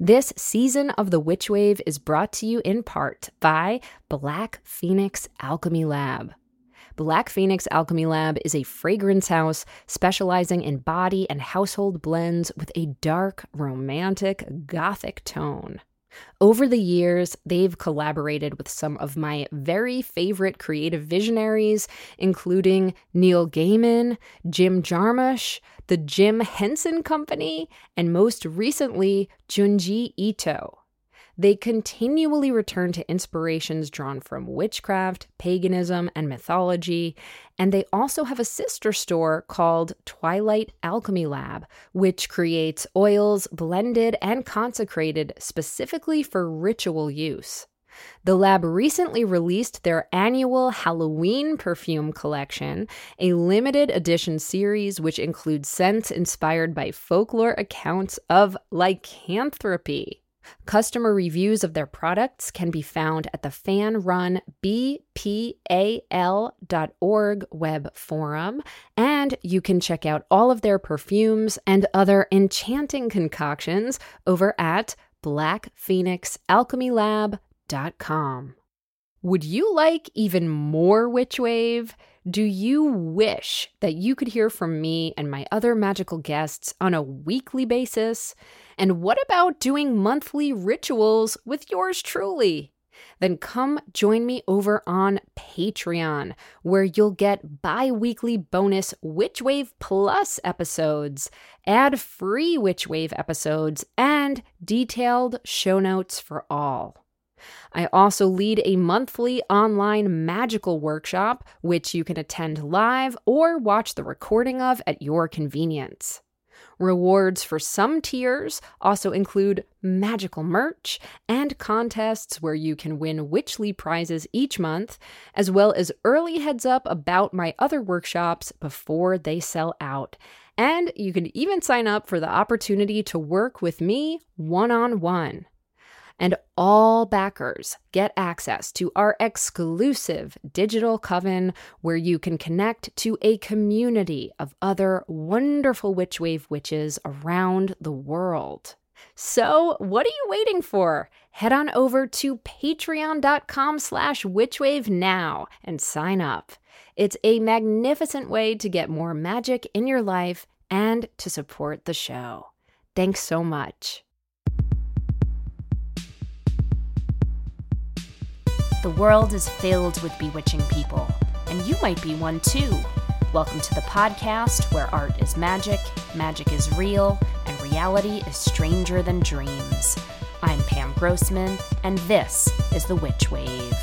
This season of The Witch Wave is brought to you in part by Black Phoenix Alchemy Lab. Black Phoenix Alchemy Lab is a fragrance house specializing in body and household blends with a dark, romantic, gothic tone. Over the years, they've collaborated with some of my very favorite creative visionaries, including Neil Gaiman, Jim Jarmusch, the Jim Henson Company, and most recently, Junji Ito. They continually return to inspirations drawn from witchcraft, paganism, and mythology, and they also have a sister store called Twilight Alchemy Lab, which creates oils blended and consecrated specifically for ritual use. The lab recently released their annual Halloween perfume collection, a limited edition series which includes scents inspired by folklore accounts of lycanthropy. Customer reviews of their products can be found at the fan-run bpal.org web forum, and you can check out all of their perfumes and other enchanting concoctions over at blackphoenixalchemylab.com. Would you like even more Witch Wave? Do you wish that you could hear from me and my other magical guests on a weekly basis? And what about doing monthly rituals with yours truly? Then come join me over on Patreon, where you'll get bi-weekly bonus Witch Wave Plus episodes, ad-free Witch Wave episodes, and detailed show notes for all. I also lead a monthly online magical workshop, which you can attend live or watch the recording of at your convenience. Rewards for some tiers also include magical merch and contests where you can win Witchly prizes each month, as well as early heads up about my other workshops before they sell out. And you can even sign up for the opportunity to work with me one-on-one. And all backers get access to our exclusive digital coven where you can connect to a community of other wonderful Witch Wave witches around the world. So what are you waiting for? Head on over to patreon.com/witchwave now and sign up. It's a magnificent way to get more magic in your life and to support the show. Thanks so much. The world is filled with bewitching people, and you might be one too. Welcome to the podcast where art is magic, magic is real, and reality is stranger than dreams. I'm Pam Grossman, and this is The Witch Wave.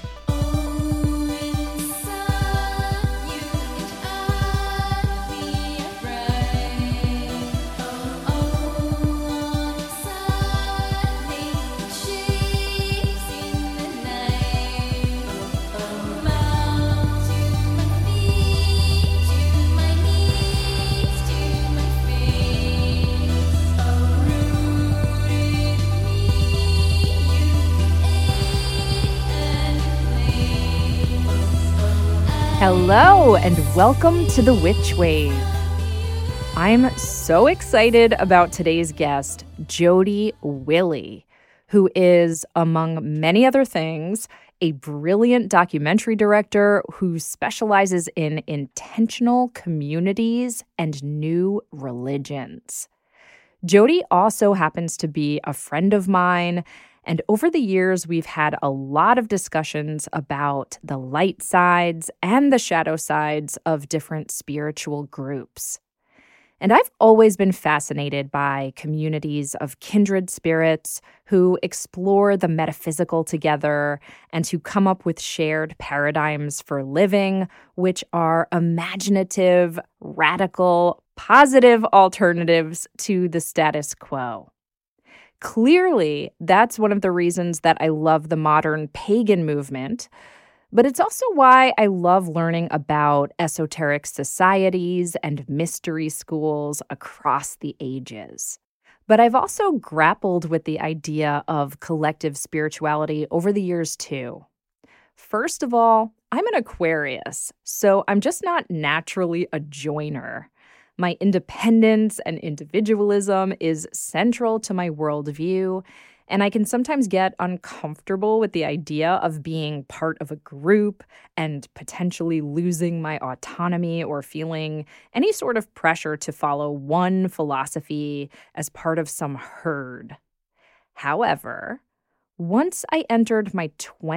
Hello, and welcome to The Witch Wave. I'm so excited about today's guest, Jody Willie, who is, among many other things, a brilliant documentary director who specializes in intentional communities and new religions. Jody also happens to be a friend of mine, and over the years, we've had a lot of discussions about the light sides and the shadow sides of different spiritual groups. And I've always been fascinated by communities of kindred spirits who explore the metaphysical together and who come up with shared paradigms for living, which are imaginative, radical, positive alternatives to the status quo. Clearly, that's one of the reasons that I love the modern pagan movement, but it's also why I love learning about esoteric societies and mystery schools across the ages. But I've also grappled with the idea of collective spirituality over the years too. First of all, I'm an Aquarius, so I'm just not naturally a joiner. My independence and individualism is central to my worldview, and I can sometimes get uncomfortable with the idea of being part of a group and potentially losing my autonomy or feeling any sort of pressure to follow one philosophy as part of some herd. However, once I entered my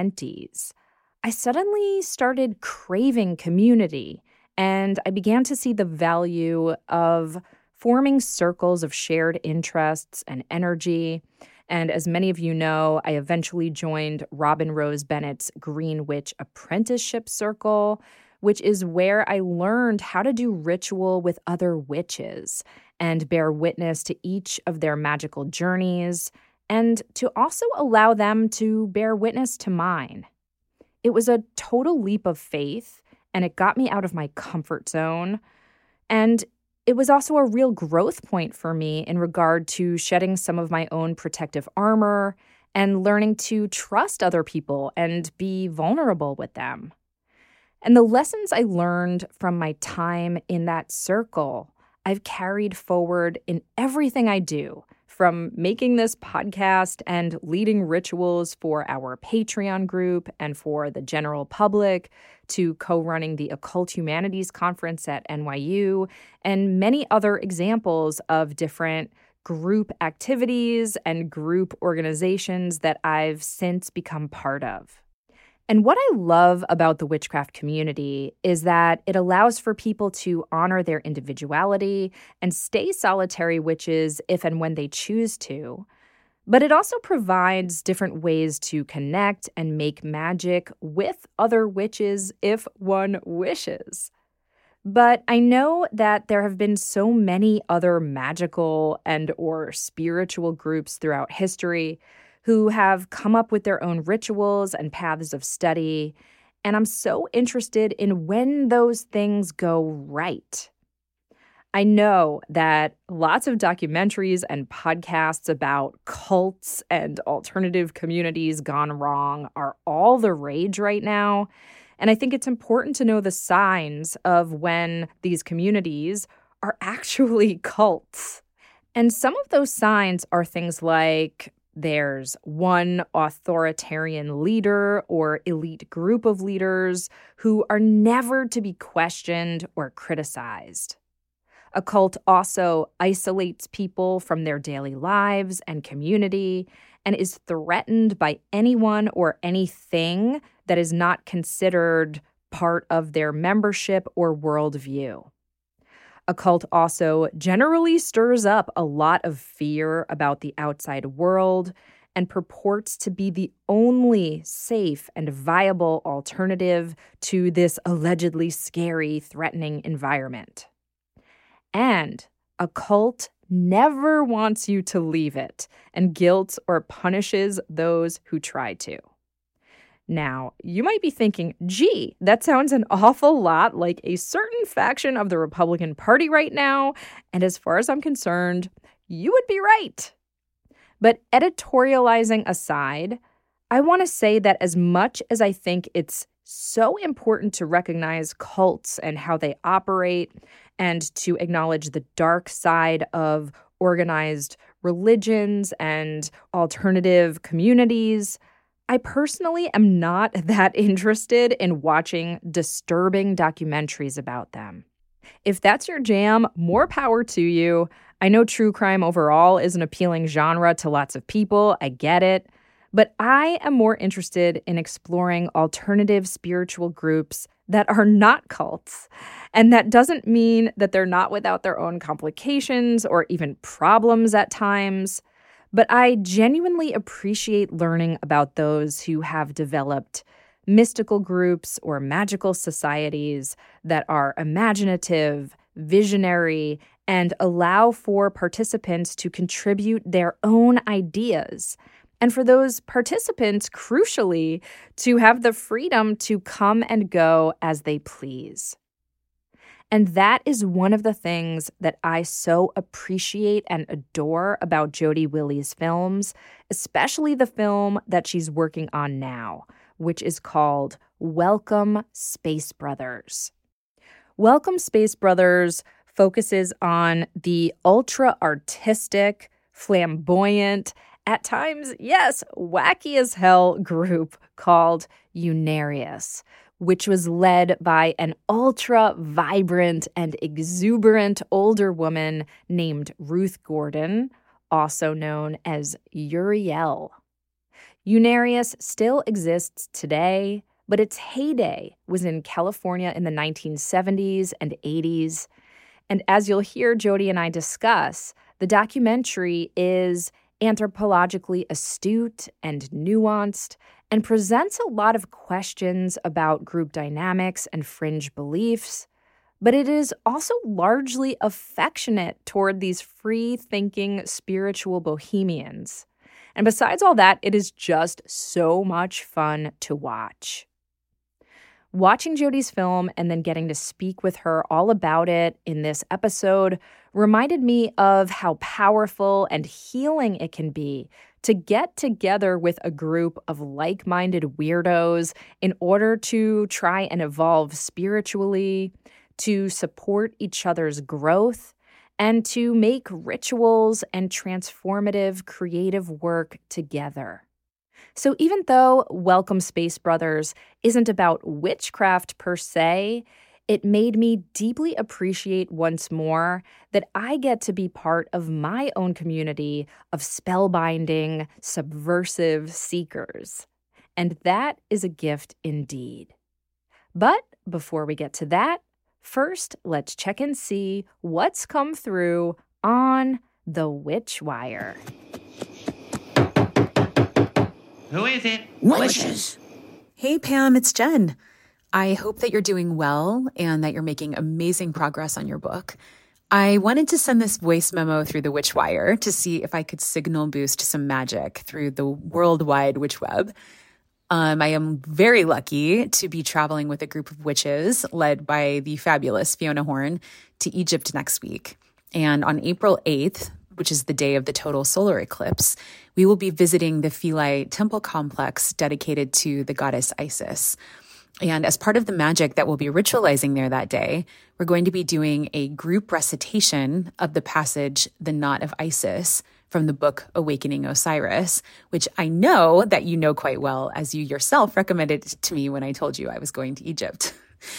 20s, I suddenly started craving community, and I began to see the value of forming circles of shared interests and energy. And as many of you know, I eventually joined Robin Rose Bennett's Green Witch Apprenticeship Circle, which is where I learned how to do ritual with other witches and bear witness to each of their magical journeys, and to also allow them to bear witness to mine. It was a total leap of faith, and it got me out of my comfort zone. And it was also a real growth point for me in regard to shedding some of my own protective armor and learning to trust other people and be vulnerable with them. And the lessons I learned from my time in that circle, I've carried forward in everything I do, from making this podcast and leading rituals for our Patreon group and for the general public, to co-running the Occult Humanities Conference at NYU, and many other examples of different group activities and group organizations that I've since become part of. And what I love about the witchcraft community is that it allows for people to honor their individuality and stay solitary witches if and when they choose to. But it also provides different ways to connect and make magic with other witches if one wishes. But I know that there have been so many other magical and or spiritual groups throughout history who have come up with their own rituals and paths of study, and I'm so interested in when those things go right. I know that lots of documentaries and podcasts about cults and alternative communities gone wrong are all the rage right now, and I think it's important to know the signs of when these communities are actually cults. And some of those signs are things like there's one authoritarian leader or elite group of leaders who are never to be questioned or criticized. A cult also isolates people from their daily lives and community and is threatened by anyone or anything that is not considered part of their membership or worldview. A cult also generally stirs up a lot of fear about the outside world and purports to be the only safe and viable alternative to this allegedly scary, threatening environment. And a cult never wants you to leave it and guilts or punishes those who try to. Now, you might be thinking, gee, that sounds an awful lot like a certain faction of the Republican Party right now, and as far as I'm concerned, you would be right. But editorializing aside, I want to say that as much as I think it's so important to recognize cults and how they operate and to acknowledge the dark side of organized religions and alternative communities, I personally am not that interested in watching disturbing documentaries about them. If that's your jam, more power to you. I know true crime overall is an appealing genre to lots of people. I get it. But I am more interested in exploring alternative spiritual groups that are not cults. And that doesn't mean that they're not without their own complications or even problems at times. But I genuinely appreciate learning about those who have developed mystical groups or magical societies that are imaginative, visionary, and allow for participants to contribute their own ideas. And for those participants, crucially, to have the freedom to come and go as they please. And that is one of the things that I so appreciate and adore about Jody Willie's films, especially the film that she's working on now, which is called Welcome, Space Brothers. Welcome, Space Brothers focuses on the ultra-artistic, flamboyant, at times, yes, wacky as hell group called Unarius, which was led by an ultra-vibrant and exuberant older woman named Ruth Gordon, also known as Uriel. Unarius still exists today, but its heyday was in California in the 1970s and 80s. And as you'll hear Jody and I discuss, the documentary is anthropologically astute and nuanced and presents a lot of questions about group dynamics and fringe beliefs, but it is also largely affectionate toward these free-thinking spiritual bohemians. And besides all that, it is just so much fun to watch. Watching Jody's film and then getting to speak with her all about it in this episode reminded me of how powerful and healing it can be to get together with a group of like-minded weirdos in order to try and evolve spiritually, to support each other's growth, and to make rituals and transformative creative work together. So even though Welcome Space Brothers isn't about witchcraft per se, it made me deeply appreciate once more that I get to be part of my own community of spellbinding, subversive seekers. And that is a gift indeed. But before we get to that, first, let's check and see what's come through on the Witch Wire. Who is it? Witches. Hey, Pam, it's Jen. I hope that you're doing well and that you're making amazing progress on your book. I wanted to send this voice memo through the Witch Wire to see if I could signal boost some magic through the worldwide witch web. I am very lucky to be traveling with a group of witches led by the fabulous Fiona Horn to Egypt next week. And on April 8th, which is the day of the total solar eclipse, we will be visiting the Philae temple complex dedicated to the goddess Isis. And as part of the magic that we'll be ritualizing there that day, we're going to be doing a group recitation of the passage, The Knot of Isis, from the book Awakening Osiris, which I know that you know quite well, as you yourself recommended it to me when I told you I was going to Egypt.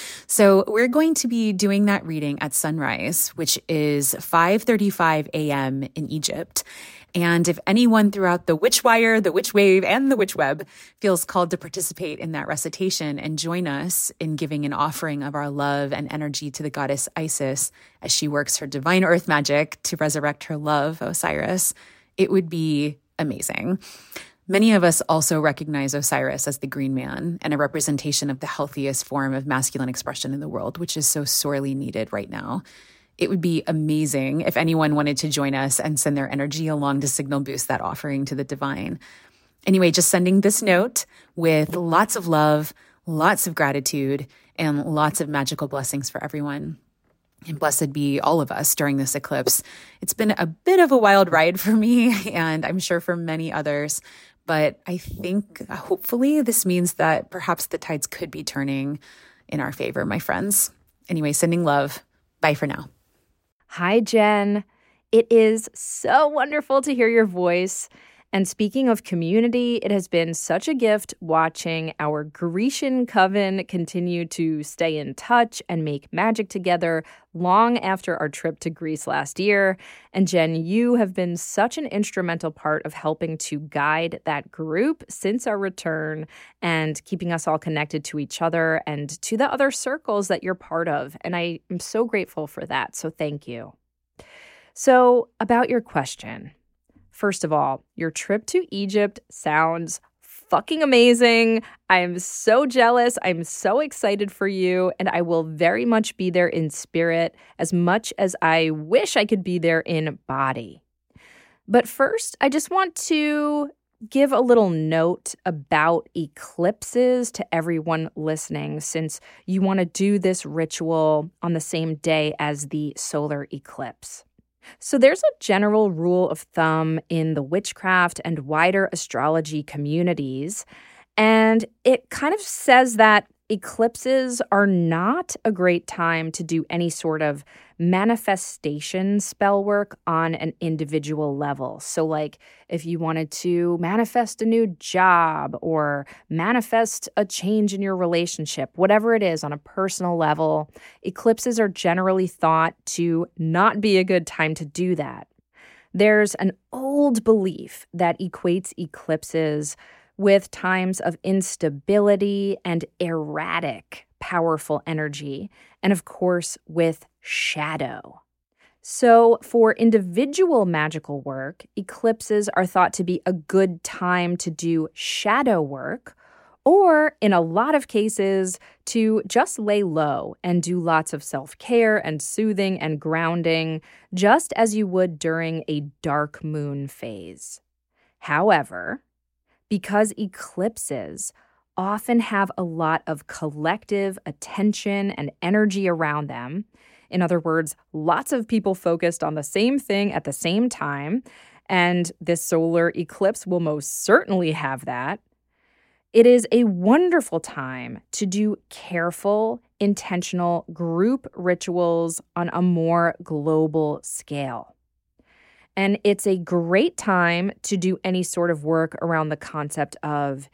So we're going to be doing that reading at sunrise, which is 5:35 a.m. in Egypt. And if anyone throughout the Witch Wire, the Witch Wave, and the Witch Web feels called to participate in that recitation and join us in giving an offering of our love and energy to the goddess Isis as she works her divine earth magic to resurrect her love, Osiris, it would be amazing. Many of us also recognize Osiris as the green man and a representation of the healthiest form of masculine expression in the world, which is so sorely needed right now. It would be amazing if anyone wanted to join us and send their energy along to signal boost that offering to the divine. Anyway, just sending this note with lots of love, lots of gratitude, and lots of magical blessings for everyone. And blessed be all of us during this eclipse. It's been a bit of a wild ride for me, and I'm sure for many others. But I think hopefully this means that perhaps the tides could be turning in our favor, my friends. Anyway, sending love. Bye for now. Hi, Jen. It is so wonderful to hear your voice. And speaking of community, it has been such a gift watching our Grecian coven continue to stay in touch and make magic together long after our trip to Greece last year. And Jen, you have been such an instrumental part of helping to guide that group since our return and keeping us all connected to each other and to the other circles that you're part of. And I am so grateful for that. So thank you. So about your question. First of all, your trip to Egypt sounds fucking amazing. I am so jealous. I'm so excited for you, and I will very much be there in spirit as much as I wish I could be there in body. But first, I just want to give a little note about eclipses to everyone listening, since you want to do this ritual on the same day as the solar eclipse. So there's a general rule of thumb in the witchcraft and wider astrology communities, and it kind of says that eclipses are not a great time to do any sort of manifestation spell work on an individual level. So like if you wanted to manifest a new job or manifest a change in your relationship, whatever it is on a personal level, eclipses are generally thought to not be a good time to do that. There's an old belief that equates eclipses with times of instability and erratic, powerful energy, and of course, with shadow. So, for individual magical work, eclipses are thought to be a good time to do shadow work, or in a lot of cases, to just lay low and do lots of self-care and soothing and grounding, just as you would during a dark moon phase. However, because eclipses often have a lot of collective attention and energy around them, in other words, lots of people focused on the same thing at the same time, and this solar eclipse will most certainly have that, it is a wonderful time to do careful, intentional group rituals on a more global scale. And it's a great time to do any sort of work around the concept of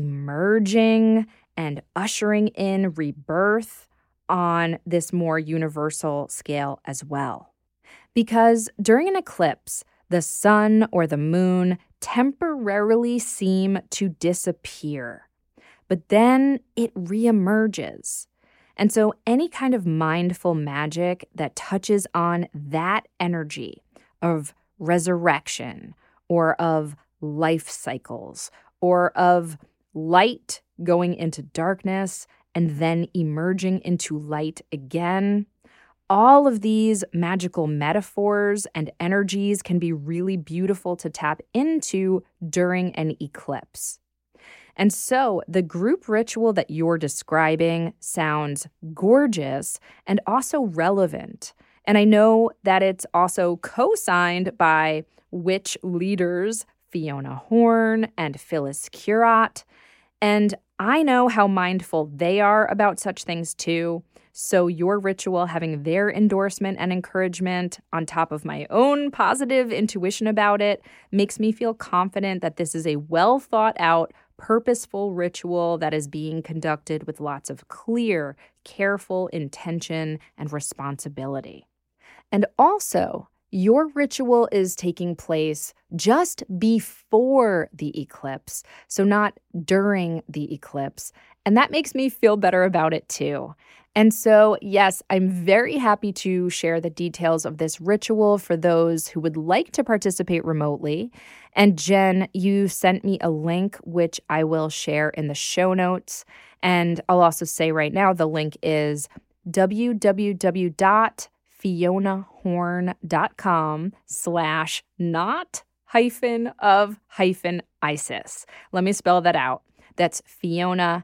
emerging and ushering in rebirth on this more universal scale as well. Because during an eclipse, the sun or the moon temporarily seem to disappear, but then it reemerges. And so any kind of mindful magic that touches on that energy of resurrection or of life cycles or of light going into darkness and then emerging into light again, all of these magical metaphors and energies can be really beautiful to tap into during an eclipse. And so the group ritual that you're describing sounds gorgeous and also relevant. And I know that it's also co-signed by witch leaders Fiona Horn and Phyllis Curott. And I know how mindful they are about such things too. So your ritual having their endorsement and encouragement on top of my own positive intuition about it makes me feel confident that this is a well thought out, purposeful ritual that is being conducted with lots of clear, careful intention and responsibility. And also, your ritual is taking place just before the eclipse, so not during the eclipse. And that makes me feel better about it too. And so, yes, I'm very happy to share the details of this ritual for those who would like to participate remotely. And Jen, you sent me a link, which I will share in the show notes. And I'll also say right now, the link is www.fionahorn.com/not-of-ISIS. Let me spell that out. That's Fiona,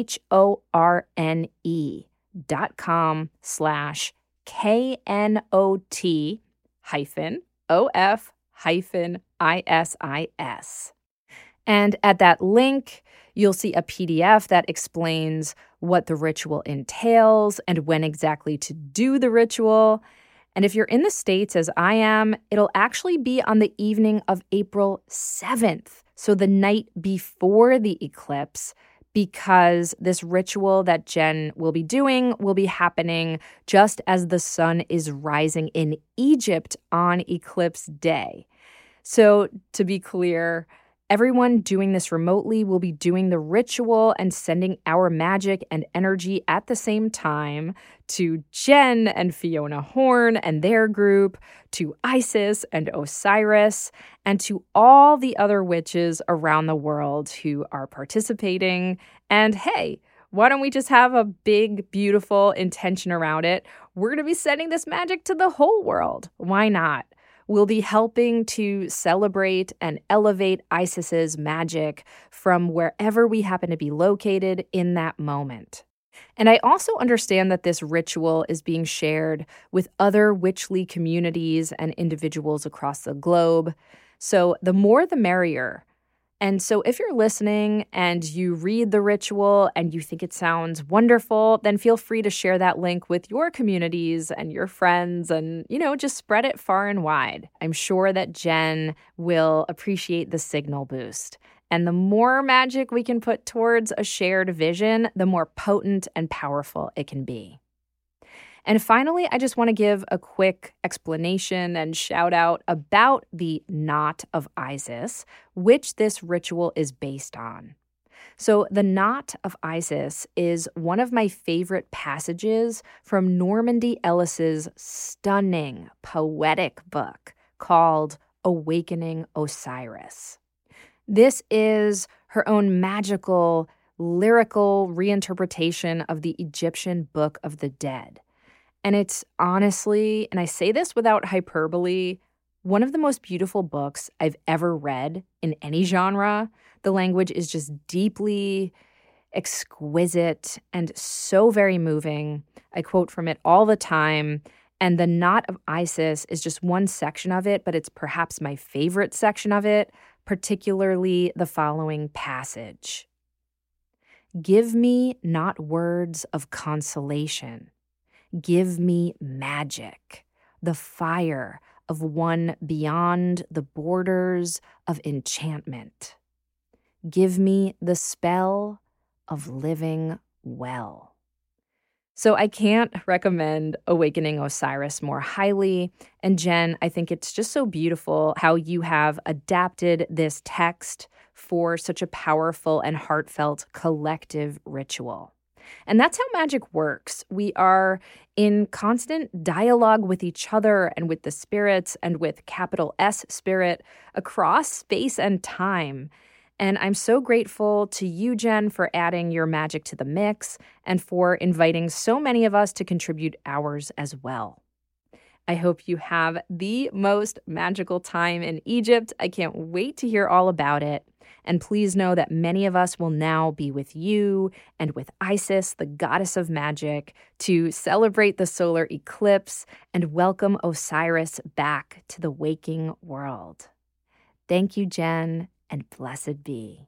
HORN.com/KNOT-OF-ISIS. And at that link, you'll see a PDF that explains what the ritual entails and when exactly to do the ritual. And if you're in the States, as I am, it'll actually be on the evening of April 7th, so the night before the eclipse, because this ritual that Jen will be doing will be happening just as the sun is rising in Egypt on eclipse day. So to be clear, everyone doing this remotely will be doing the ritual and sending our magic and energy at the same time to Jen and Fiona Horn and their group, to Isis and Osiris, and to all the other witches around the world who are participating. And hey, why don't we just have a big, beautiful intention around it? We're going to be sending this magic to the whole world. Why not? We'll be helping to celebrate and elevate Isis's magic from wherever we happen to be located in that moment. And I also understand that this ritual is being shared with other Witchly communities and individuals across the globe. So the more the merrier. And so if you're listening and you read the ritual and you think it sounds wonderful, then feel free to share that link with your communities and your friends and, just spread it far and wide. I'm sure that Jen will appreciate the signal boost. And the more magic we can put towards a shared vision, the more potent and powerful it can be. And finally, I just want to give a quick explanation and shout out about the Knot of Isis, which this ritual is based on. So the Knot of Isis is one of my favorite passages from Normandy Ellis's stunning, poetic book called Awakening Osiris. This is her own magical, lyrical reinterpretation of the Egyptian Book of the Dead. And it's honestly, and I say this without hyperbole, one of the most beautiful books I've ever read in any genre. The language is just deeply exquisite and so very moving. I quote from it all the time. And the Knot of Isis is just one section of it, but it's perhaps my favorite section of it, particularly the following passage. Give me not words of consolation. Give me magic, the fire of one beyond the borders of enchantment. Give me the spell of living well. So I can't recommend Awakening Osiris more highly. And Jen, I think it's just so beautiful how you have adapted this text for such a powerful and heartfelt collective ritual. And that's how magic works. We are in constant dialogue with each other and with the spirits and with capital S spirit across space and time. And I'm so grateful to you, Jen, for adding your magic to the mix and for inviting so many of us to contribute ours as well. I hope you have the most magical time in Egypt. I can't wait to hear all about it. And please know that many of us will now be with you and with Isis, the goddess of magic, to celebrate the solar eclipse and welcome Osiris back to the waking world. Thank you, Jen, and blessed be.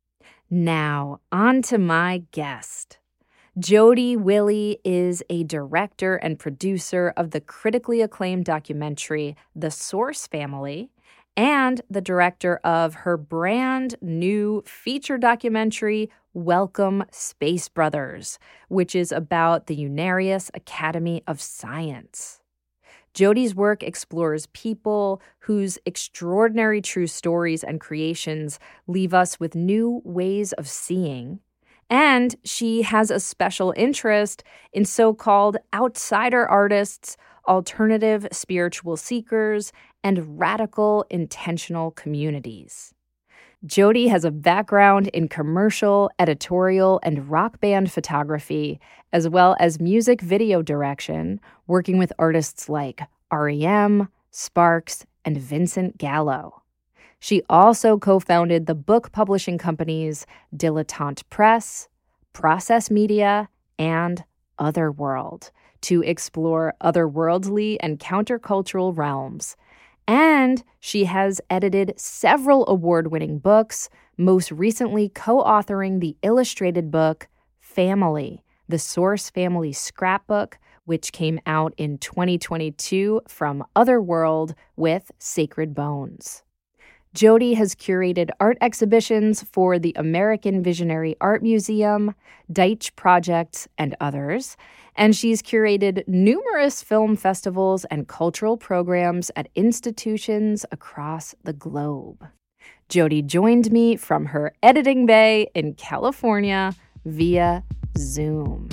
Now, on to my guest. Jody Willie is a director and producer of the critically acclaimed documentary The Source Family, and the director of her brand new feature documentary, Welcome Space Brothers, which is about the Unarius Academy of Science. Jody's work explores people whose extraordinary true stories and creations leave us with new ways of seeing, and she has a special interest in so-called outsider artists, alternative spiritual seekers, and radical intentional communities. Jody has a background in commercial, editorial, and rock band photography, as well as music video direction, working with artists like R.E.M., Sparks, and Vincent Gallo. She also co-founded the book publishing companies Dilettante Press, Process Media, and Otherworld to explore otherworldly and countercultural realms. And she has edited several award-winning books, most recently co-authoring the illustrated book Family, the Source Family Scrapbook, which came out in 2022 from Otherworld with Sacred Bones. Jody has curated art exhibitions for the American Visionary Art Museum, Deitch Projects, and others, and she's curated numerous film festivals and cultural programs at institutions across the globe. Jody joined me from her editing bay in California via Zoom.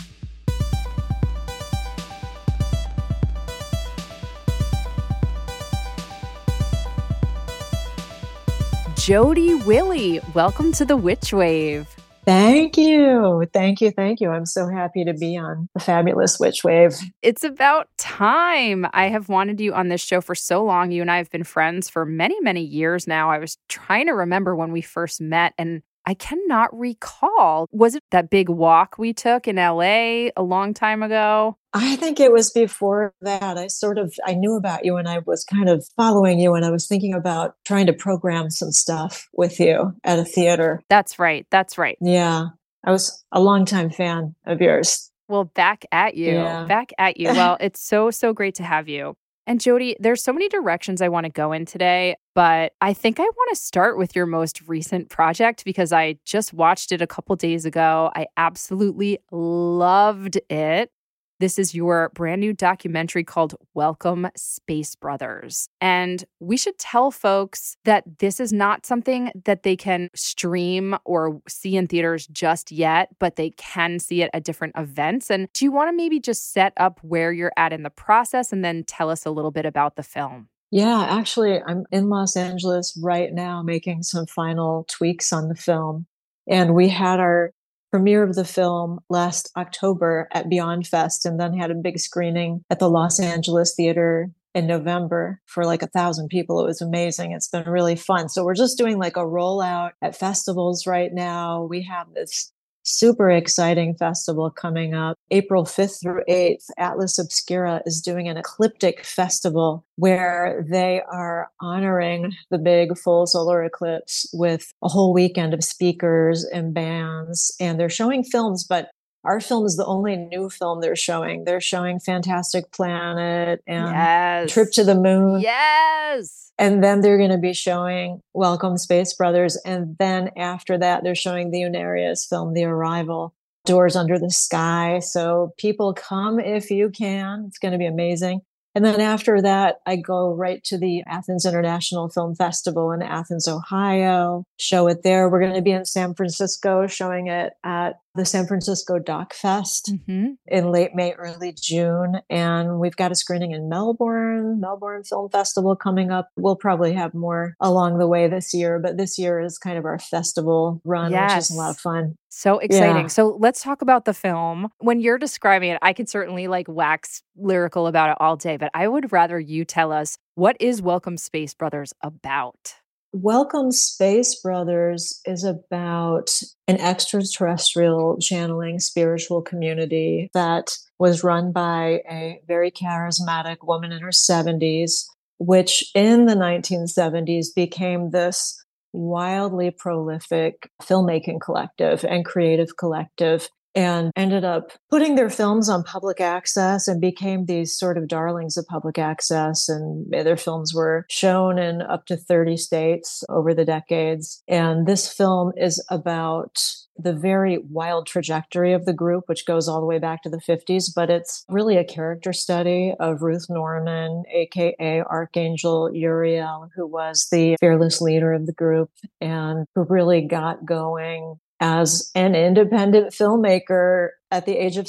Jody Willie, welcome to the Witch Wave. Thank you. Thank you. Thank you. I'm so happy to be on the fabulous Witch Wave. It's about time. I have wanted you on this show for so long. You and I have been friends for many, many years now. I was trying to remember when we first met, and I cannot recall. Was it that big walk we took in LA a long time ago? I think it was before that. I knew about you and I was kind of following you and I was thinking about trying to program some stuff with you at a theater. That's right. That's right. Yeah. I was a longtime fan of yours. Well, back at you. Yeah. Back at you. Well, it's so great to have you. And Jody, there's so many directions I want to go in today, but I think I want to start with your most recent project because I just watched it a couple days ago. I absolutely loved it. This is your brand new documentary called Welcome Space Brothers. And we should tell folks that this is not something that they can stream or see in theaters just yet, but they can see it at different events. And do you want to maybe just set up where you're at in the process and then tell us a little bit about the film? Yeah, actually, I'm in Los Angeles right now making some final tweaks on the film. And we had our premiere of the film last October at Beyond Fest and then had a big screening at the Los Angeles Theater in November for like 1,000 people. It was amazing. It's been really fun. So we're just doing like a rollout at festivals right now. We have this super exciting festival coming up April 5th through 8th. Atlas Obscura is doing an ecliptic festival where they are honoring the big full solar eclipse with a whole weekend of speakers and bands. And they're showing films, but our film is the only new film they're showing. They're showing Fantastic Planet and Trip to the Moon. Yes. And then they're going to be showing Welcome Space Brothers. And then after that, they're showing the Unarius film, The Arrival, Doors Under the Sky. So people come if you can. It's going to be amazing. And then after that, I go right to the Athens International Film Festival in Athens, Ohio, show it there. We're going to be in San Francisco showing it at the San Francisco Doc Fest in late May, early June. And we've got a screening in Melbourne Film Festival coming up. We'll probably have more along the way this year, but this year is kind of our festival run, which is a lot of fun. So exciting. Yeah. So let's talk about the film. When you're describing it, I could certainly like wax lyrical about it all day, but I would rather you tell us, what is Welcome Space Brothers about? Welcome Space Brothers is about an extraterrestrial channeling spiritual community that was run by a very charismatic woman in her 70s, which in the 1970s became this wildly prolific filmmaking collective and creative collective, and ended up putting their films on public access and became these sort of darlings of public access. And their films were shown in up to 30 states over the decades. And this film is about the very wild trajectory of the group, which goes all the way back to the 50s, but it's really a character study of Ruth Norman, aka Archangel Uriel, who was the fearless leader of the group and who really got going as an independent filmmaker at the age of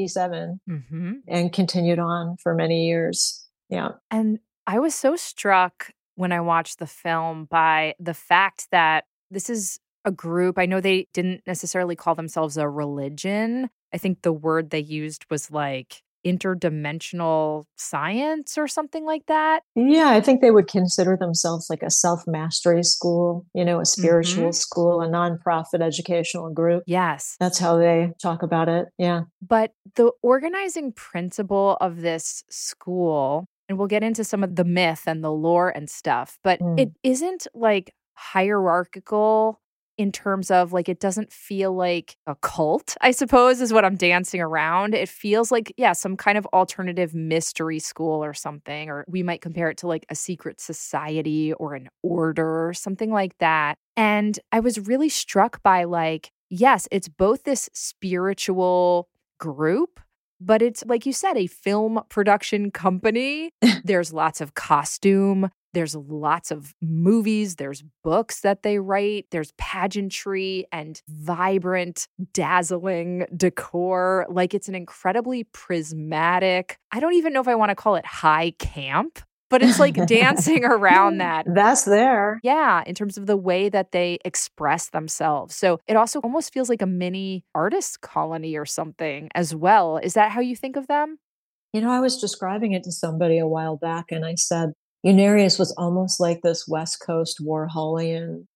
77 and continued on for many years. Yeah. And I was so struck when I watched the film by the fact that this is a group. I know they didn't necessarily call themselves a religion. I think the word they used was like interdimensional science or something like that. Yeah, I think they would consider themselves like a self-mastery school, a spiritual school, a nonprofit educational group. Yes. That's how they talk about it. Yeah. But the organizing principle of this school, and we'll get into some of the myth and the lore and stuff, but it isn't like hierarchical in terms of like, it doesn't feel like a cult, I suppose, is what I'm dancing around. It feels like, some kind of alternative mystery school or something, or we might compare it to like a secret society or an order or something like that. And I was really struck by like, yes, it's both this spiritual group, but it's, like you said, a film production company. There's lots of costume. There's lots of movies, there's books that they write, there's pageantry and vibrant, dazzling decor. Like it's an incredibly prismatic, I don't even know if I want to call it high camp, but it's like dancing around that. That's there. Yeah, in terms of the way that they express themselves. So it also almost feels like a mini artist colony or something as well. Is that how you think of them? I was describing it to somebody a while back and I said, Unarius was almost like this West Coast Warholian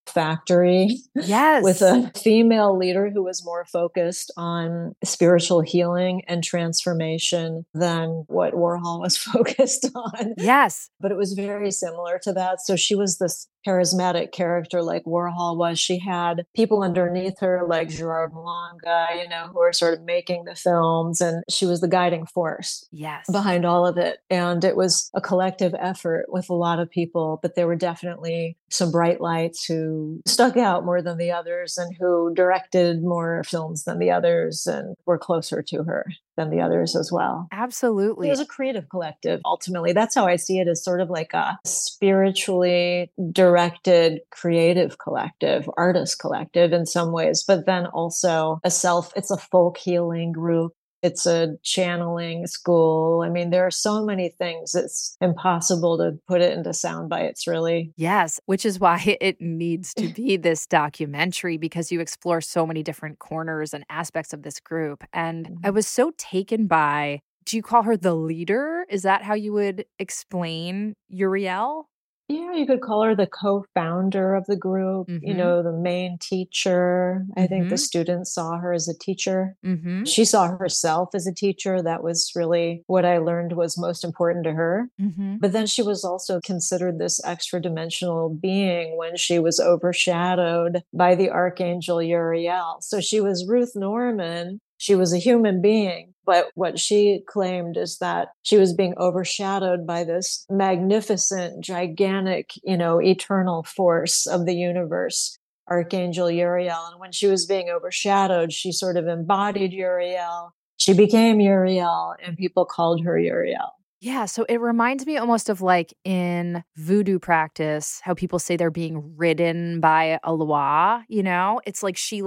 factory Yes. with a female leader who was more focused on spiritual healing and transformation than what Warhol was focused on. Yes. But it was very similar to that. So she was this charismatic character like Warhol was. She had people underneath her like Gerard Malanga, who are sort of making the films. And she was the guiding force Yes. behind all of it. And it was a collective effort with a lot of people, but there were definitely some bright lights who stuck out more than the others and who directed more films than the others and were closer to her than the others as well. Absolutely. It was a creative collective, ultimately. That's how I see it, as sort of like a spiritually directed creative collective, artist collective in some ways, but then also it's a folk healing group. It's a channeling school. I mean, there are so many things. It's impossible to put it into sound bites, really. Yes, which is why it needs to be this documentary, because you explore so many different corners and aspects of this group. And I was so taken by, do you call her the leader? Is that how you would explain Uriel? Yeah, you could call her the co-founder of the group, the main teacher. I think the students saw her as a teacher. She saw herself as a teacher. That was really what I learned was most important to her. But then she was also considered this extra dimensional being when she was overshadowed by the archangel Uriel. So she was Ruth Norman. She was a human being, but what she claimed is that she was being overshadowed by this magnificent, gigantic, eternal force of the universe, Archangel Uriel. And when she was being overshadowed, she sort of embodied Uriel. She became Uriel, and people called her Uriel. Yeah, so it reminds me almost of like in voodoo practice, how people say they're being ridden by a loa, It's like she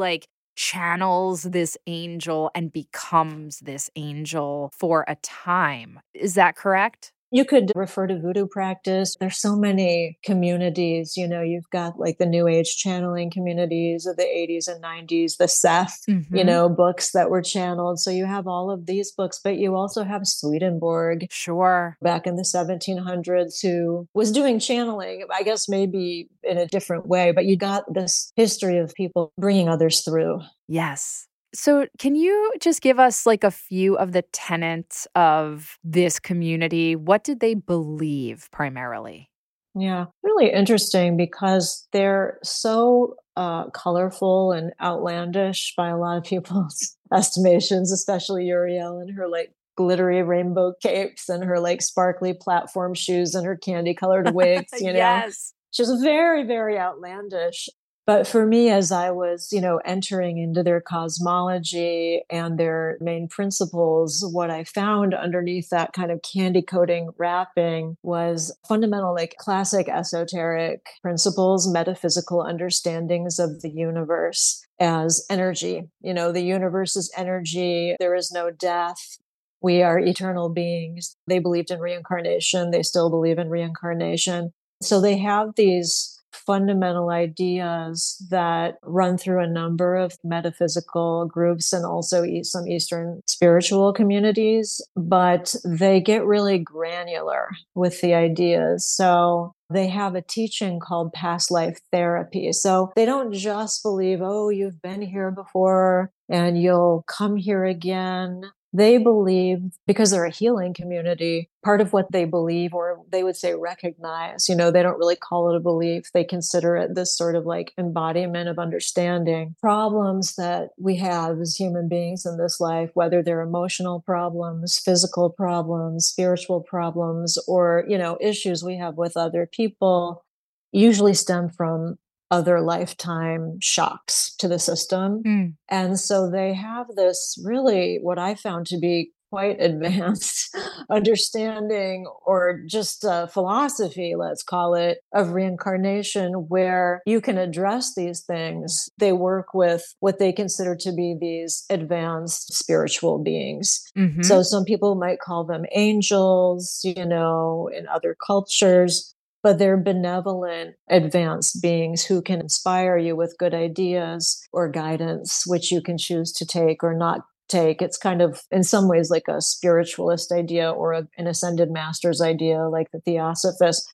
channels this angel and becomes this angel for a time. Is that correct? You could refer to voodoo practice. There's so many communities, you've got like the New Age channeling communities of the 80s and 90s, the Seth, books that were channeled. So you have all of these books, but you also have Swedenborg. Sure. Back in the 1700s, who was doing channeling, I guess maybe in a different way, but you got this history of people bringing others through. Yes. So can you just give us like a few of the tenets of this community? What did they believe primarily? Yeah, really interesting because they're so colorful and outlandish by a lot of people's estimations, especially Uriel and her glittery rainbow capes and her sparkly platform shoes and her candy colored wigs, Yes. She was very, very outlandish. But for me, as I was, entering into their cosmology and their main principles, what I found underneath that kind of candy coating wrapping was fundamental, classic esoteric principles, metaphysical understandings of the universe as energy. The universe is energy. There is no death. We are eternal beings. They believed in reincarnation. They still believe in reincarnation. So they have these fundamental ideas that run through a number of metaphysical groups and also some Eastern spiritual communities, but they get really granular with the ideas. So they have a teaching called past life therapy. So they don't just believe, oh, you've been here before and you'll come here again. They believe, because they're a healing community, part of what they believe, or they would say recognize, they don't really call it a belief. They consider it this sort of embodiment of understanding problems that we have as human beings in this life, whether they're emotional problems, physical problems, spiritual problems, or, issues we have with other people, usually stem from other lifetime shocks to the system. And so they have this really, what I found to be quite advanced understanding, or just philosophy, let's call it, of reincarnation, where you can address these things. They work with what they consider to be these advanced spiritual beings. So some people might call them angels, in other cultures. But they're benevolent, advanced beings who can inspire you with good ideas or guidance, which you can choose to take or not take. It's kind of, in some ways, like a spiritualist idea or an ascended master's idea, like the Theosophist.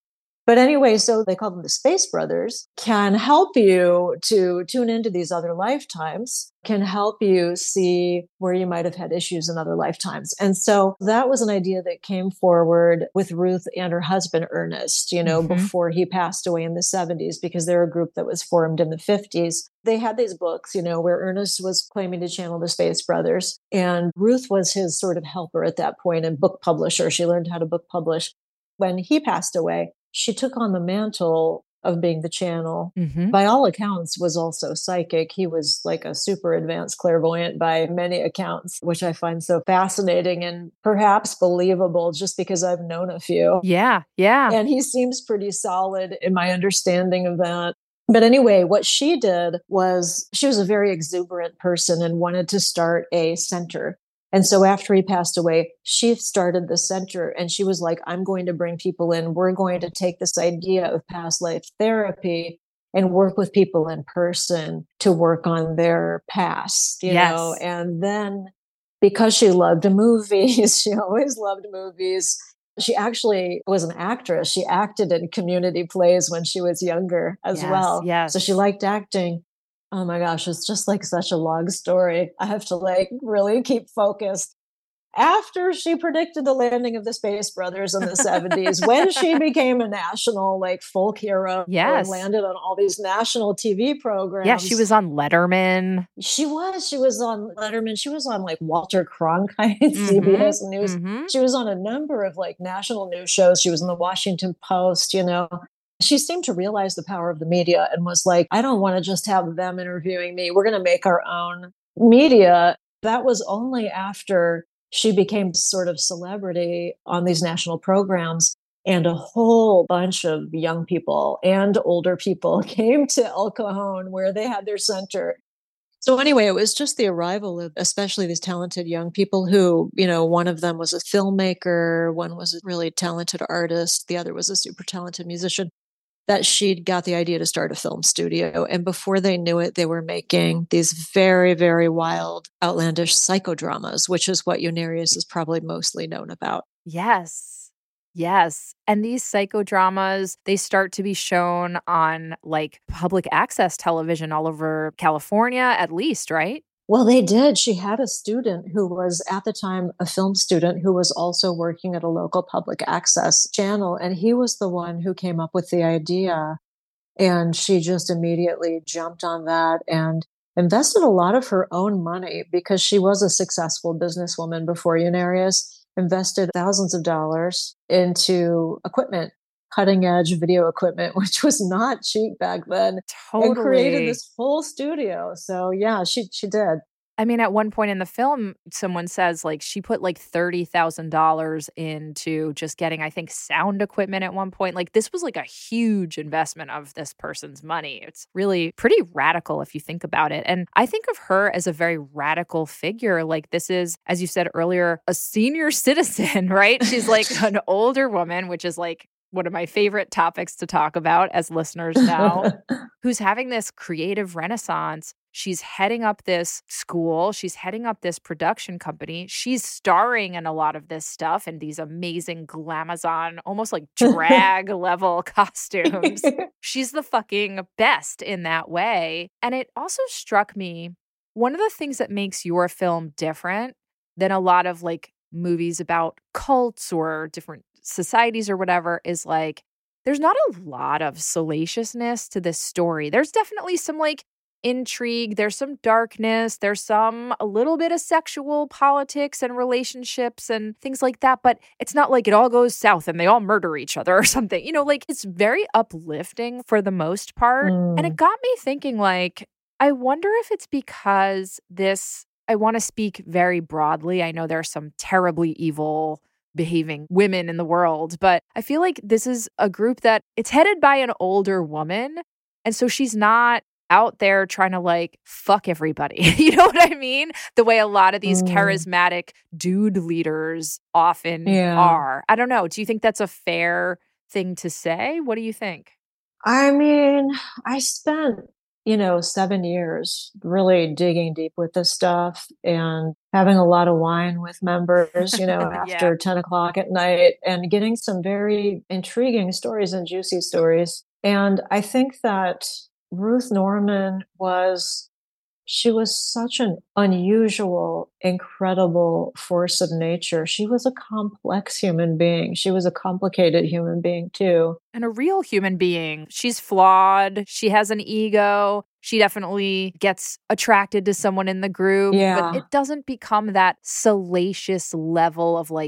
But anyway, so they call them the Space Brothers, can help you to tune into these other lifetimes, can help you see where you might have had issues in other lifetimes. And so that was an idea that came forward with Ruth and her husband, Ernest, before he passed away in the 70s, because they're a group that was formed in the 50s. They had these books, where Ernest was claiming to channel the Space Brothers, and Ruth was his sort of helper at that point and book publisher. She learned how to book publish. When he passed away, she took on the mantle of being the channel. By all accounts, was also psychic. He was like a super advanced clairvoyant by many accounts, which I find so fascinating and perhaps believable just because I've known a few. Yeah, yeah. And he seems pretty solid in my understanding of that. But anyway, what she did was she was a very exuberant person and wanted to start a center. And so after he passed away, she started the center and she was like, I'm going to bring people in. We're going to take this idea of past life therapy and work with people in person to work on their past, you know? And then because she loved movies, she always loved movies. She actually was an actress. She acted in community plays when she was younger as well. Yes. So she liked acting. Oh my gosh, it's just like such a long story. I have to really keep focused. After she predicted the landing of the Space Brothers in the 70s, when she became a national folk hero and landed on all these national TV programs. Yeah, she was on Letterman. She was on Letterman. She was on Walter Cronkite, CBS News. She was on a number of national news shows. She was in the Washington Post, She seemed to realize the power of the media and was like, I don't want to just have them interviewing me. We're going to make our own media. That was only after she became sort of celebrity on these national programs. And a whole bunch of young people and older people came to El Cajon where they had their center. So anyway, it was just the arrival of especially these talented young people who, one of them was a filmmaker, one was a really talented artist, the other was a super talented musician, that she'd got the idea to start a film studio. And before they knew it, they were making these very, very wild, outlandish psychodramas, which is what Unarius is probably mostly known about. Yes. And these psychodramas, they start to be shown on public access television all over California, at least, right? Well, they did. She had a student who was at the time a film student who was also working at a local public access channel. And he was the one who came up with the idea. And she just immediately jumped on that and invested a lot of her own money because she was a successful businesswoman before Unarius, invested thousands of dollars into equipment, cutting edge video equipment, which was not cheap back then. Totally. And created this whole studio. So yeah, she did. I mean, at one point in the film, someone says she put $30,000 into just getting, I think, sound equipment at one point. This was a huge investment of this person's money. It's really pretty radical if you think about it. And I think of her as a very radical figure. This is, as you said earlier, a senior citizen, right? She's an older woman, which is one of my favorite topics to talk about, as listeners know, who's having this creative renaissance. She's heading up this school. She's heading up this production company. She's starring in a lot of this stuff in these amazing glamazon, almost drag level costumes. She's the fucking best in that way. And it also struck me, one of the things that makes your film different than a lot of movies about cults or different societies or whatever is there's not a lot of salaciousness to this story. There's definitely some intrigue, there's some darkness, there's a little bit of sexual politics and relationships and things like that, but it's not it all goes south and they all murder each other or something. It's very uplifting for the most part. And it got me thinking I wonder if it's because I want to speak very broadly. I know there are some terribly evil behaving women in the world, but I feel this is a group that it's headed by an older woman. And so she's not out there trying to fuck everybody. You know what I mean? The way a lot of these charismatic dude leaders often are. I don't know. Do you think that's a fair thing to say? What do you think? I mean, I spent 7 years really digging deep with this stuff and having a lot of wine with members, after 10 o'clock at night and getting some very intriguing stories and juicy stories. And I think that Ruth Norman she was such an unusual, incredible force of nature. She was a complex human being. She was a complicated human being, too. And a real human being. She's flawed. She has an ego. She definitely gets attracted to someone in the group. Yeah. But it doesn't become that salacious level of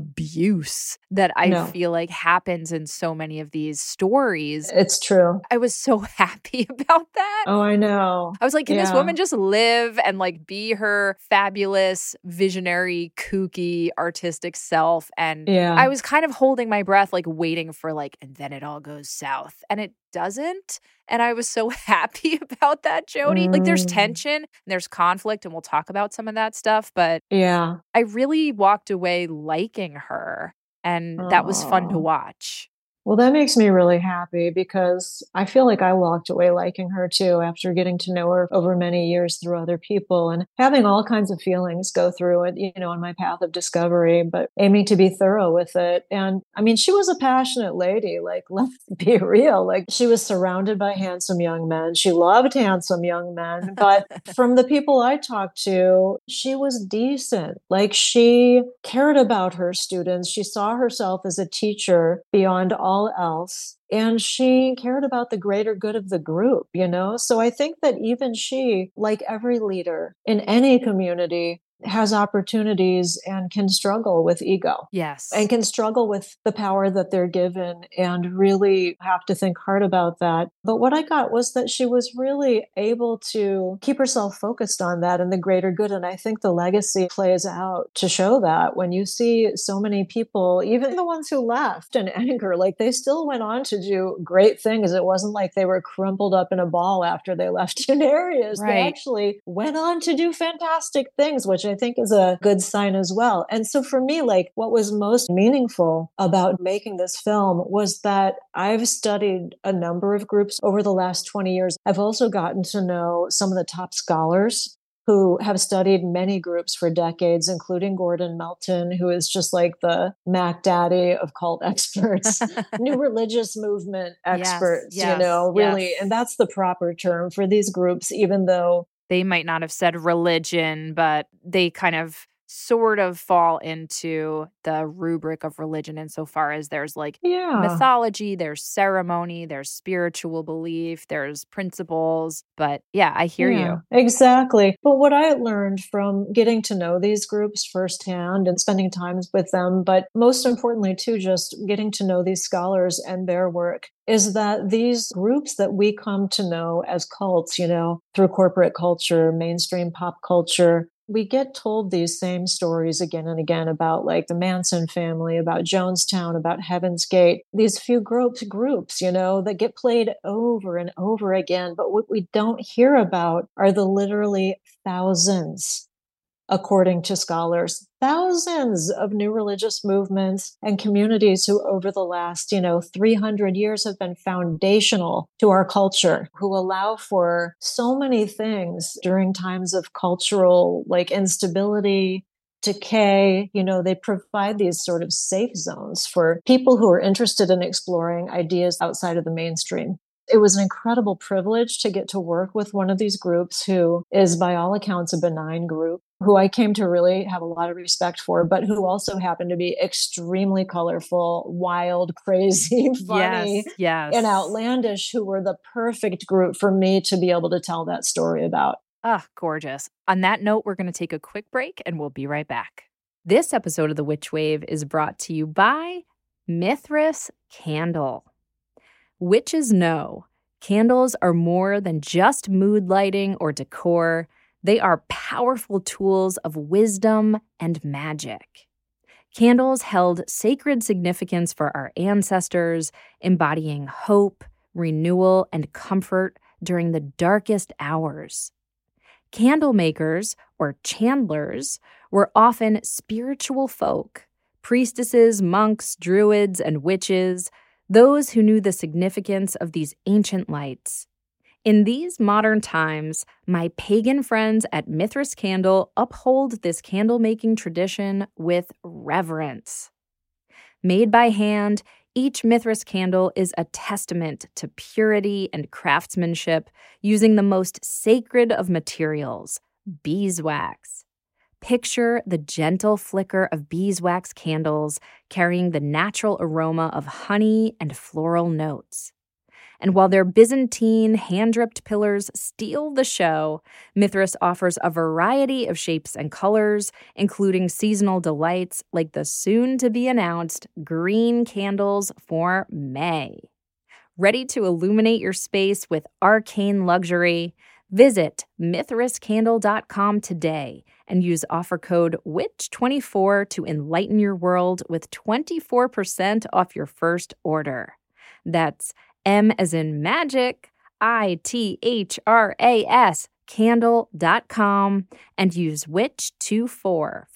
abuse that I feel like happens in so many of these stories. It's true. I was so happy about that. Oh, I know. I was like, can this woman just live and be her fabulous, visionary, kooky, artistic self? And I was kind of holding my breath, waiting for and then it all goes south. And it doesn't. And I was so happy about that, Jody. There's tension and there's conflict, and we'll talk about some of that stuff. But I really walked away liking her, and that was fun to watch. Well, that makes me really happy because I feel like I walked away liking her too after getting to know her over many years through other people and having all kinds of feelings go through it, on my path of discovery, but aiming to be thorough with it. And I mean, she was a passionate lady, let's be real. She was surrounded by handsome young men. She loved handsome young men, but from the people I talked to, she was decent. She cared about her students. She saw herself as a teacher beyond all else. And she cared about the greater good of the group, So I think that even she, like every leader in any community, has opportunities and can struggle with ego. Yes. And can struggle with the power that they're given and really have to think hard about that. But what I got was that she was really able to keep herself focused on that and the greater good. And I think the legacy plays out to show that when you see so many people, even the ones who left in anger, they still went on to do great things. It wasn't like they were crumpled up in a ball after they left Unarius. Right. They actually went on to do fantastic things, which I think is a good sign as well. And so for me, what was most meaningful about making this film was that I've studied a number of groups over the last 20 years. I've also gotten to know some of the top scholars who have studied many groups for decades, including Gordon Melton, who is just the Mac Daddy of cult experts, new religious movement experts, really. Yes. And that's the proper term for these groups, even though they might not have said religion, but they kind of sort of fall into the rubric of religion insofar as there's mythology, there's ceremony, there's spiritual belief, there's principles. But I hear you. Exactly. But what I learned from getting to know these groups firsthand and spending time with them, but most importantly too, just getting to know these scholars and their work, is that these groups that we come to know as cults, through corporate culture, mainstream pop culture, we get told these same stories again and again about the Manson family, about Jonestown, about Heaven's Gate, these few groups, that get played over and over again. But what we don't hear about are the literally thousands, according to scholars, thousands of new religious movements and communities who over the last, 300 years have been foundational to our culture, who allow for so many things during times of cultural instability, decay. They provide these sort of safe zones for people who are interested in exploring ideas outside of the mainstream. It was an incredible privilege to get to work with one of these groups who is, by all accounts, a benign group, who I came to really have a lot of respect for, but who also happened to be extremely colorful, wild, crazy, funny, and outlandish, who were the perfect group for me to be able to tell that story about. Ah, gorgeous. On that note, we're going to take a quick break and we'll be right back. This episode of The Witch Wave is brought to you by Mithras Candle. Witches know candles are more than just mood lighting or decor. They are powerful tools of wisdom and magic. Candles held sacred significance for our ancestors, embodying hope, renewal, and comfort during the darkest hours. Candle makers, or chandlers, were often spiritual folk, priestesses, monks, druids, and witches, those who knew the significance of these ancient lights. In these modern times, my pagan friends at Mithras Candle uphold this candle-making tradition with reverence. Made by hand, each Mithras candle is a testament to purity and craftsmanship using the most sacred of materials, beeswax. Picture the gentle flicker of beeswax candles carrying the natural aroma of honey and floral notes. And while their Byzantine hand-dripped pillars steal the show, Mithras offers a variety of shapes and colors, including seasonal delights like the soon-to-be-announced green candles for May. Ready to illuminate your space with arcane luxury? Visit mithrascandle.com today and use offer code WITCH24 to enlighten your world with 24% off your first order. That's M as in magic, ITHRAS, candle.com, and use WITCH24 for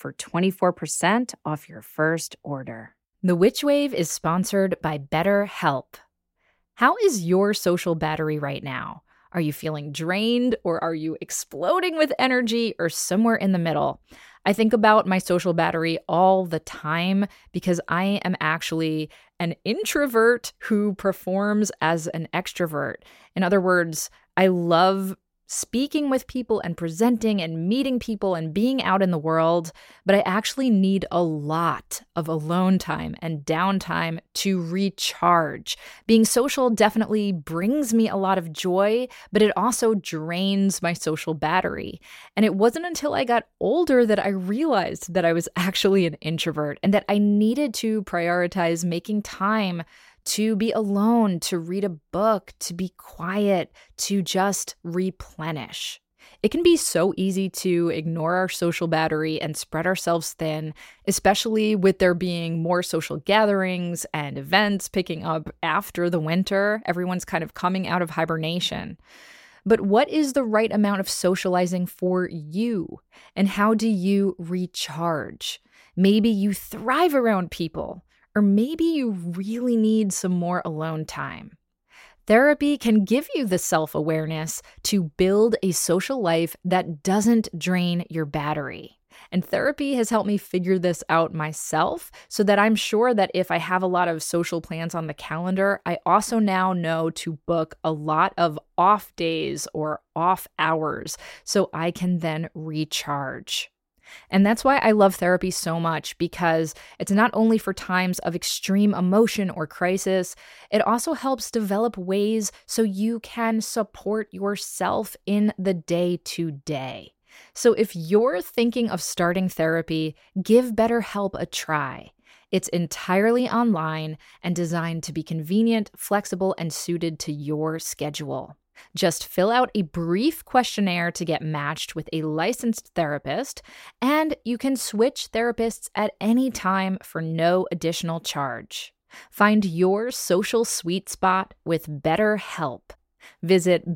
24% off your first order. The Witch Wave is sponsored by BetterHelp. How is your social battery right now? Are you feeling drained, or are you exploding with energy, or somewhere in the middle? I think about my social battery all the time because I am actually an introvert who performs as an extrovert. In other words, I love speaking with people and presenting and meeting people and being out in the world, but I actually need a lot of alone time and downtime to recharge. Being social definitely brings me a lot of joy, but it also drains my social battery. And it wasn't until I got older that I realized that I was actually an introvert and that I needed to prioritize making time to be alone, to read a book, to be quiet, to just replenish. It can be so easy to ignore our social battery and spread ourselves thin, especially with there being more social gatherings and events picking up after the winter. Everyone's kind of coming out of hibernation. But what is the right amount of socializing for you? And how do you recharge? Maybe you thrive around people. Or maybe you really need some more alone time. Therapy can give you the self-awareness to build a social life that doesn't drain your battery. And therapy has helped me figure this out myself so that I'm sure that if I have a lot of social plans on the calendar, I also now know to book a lot of off days or off hours so I can then recharge. And that's why I love therapy so much, because it's not only for times of extreme emotion or crisis, it also helps develop ways so you can support yourself in the day-to-day. So if you're thinking of starting therapy, give BetterHelp a try. It's entirely online and designed to be convenient, flexible, and suited to your schedule. Just fill out a brief questionnaire to get matched with a licensed therapist, and you can switch therapists at any time for no additional charge. Find your social sweet spot with BetterHelp. Visit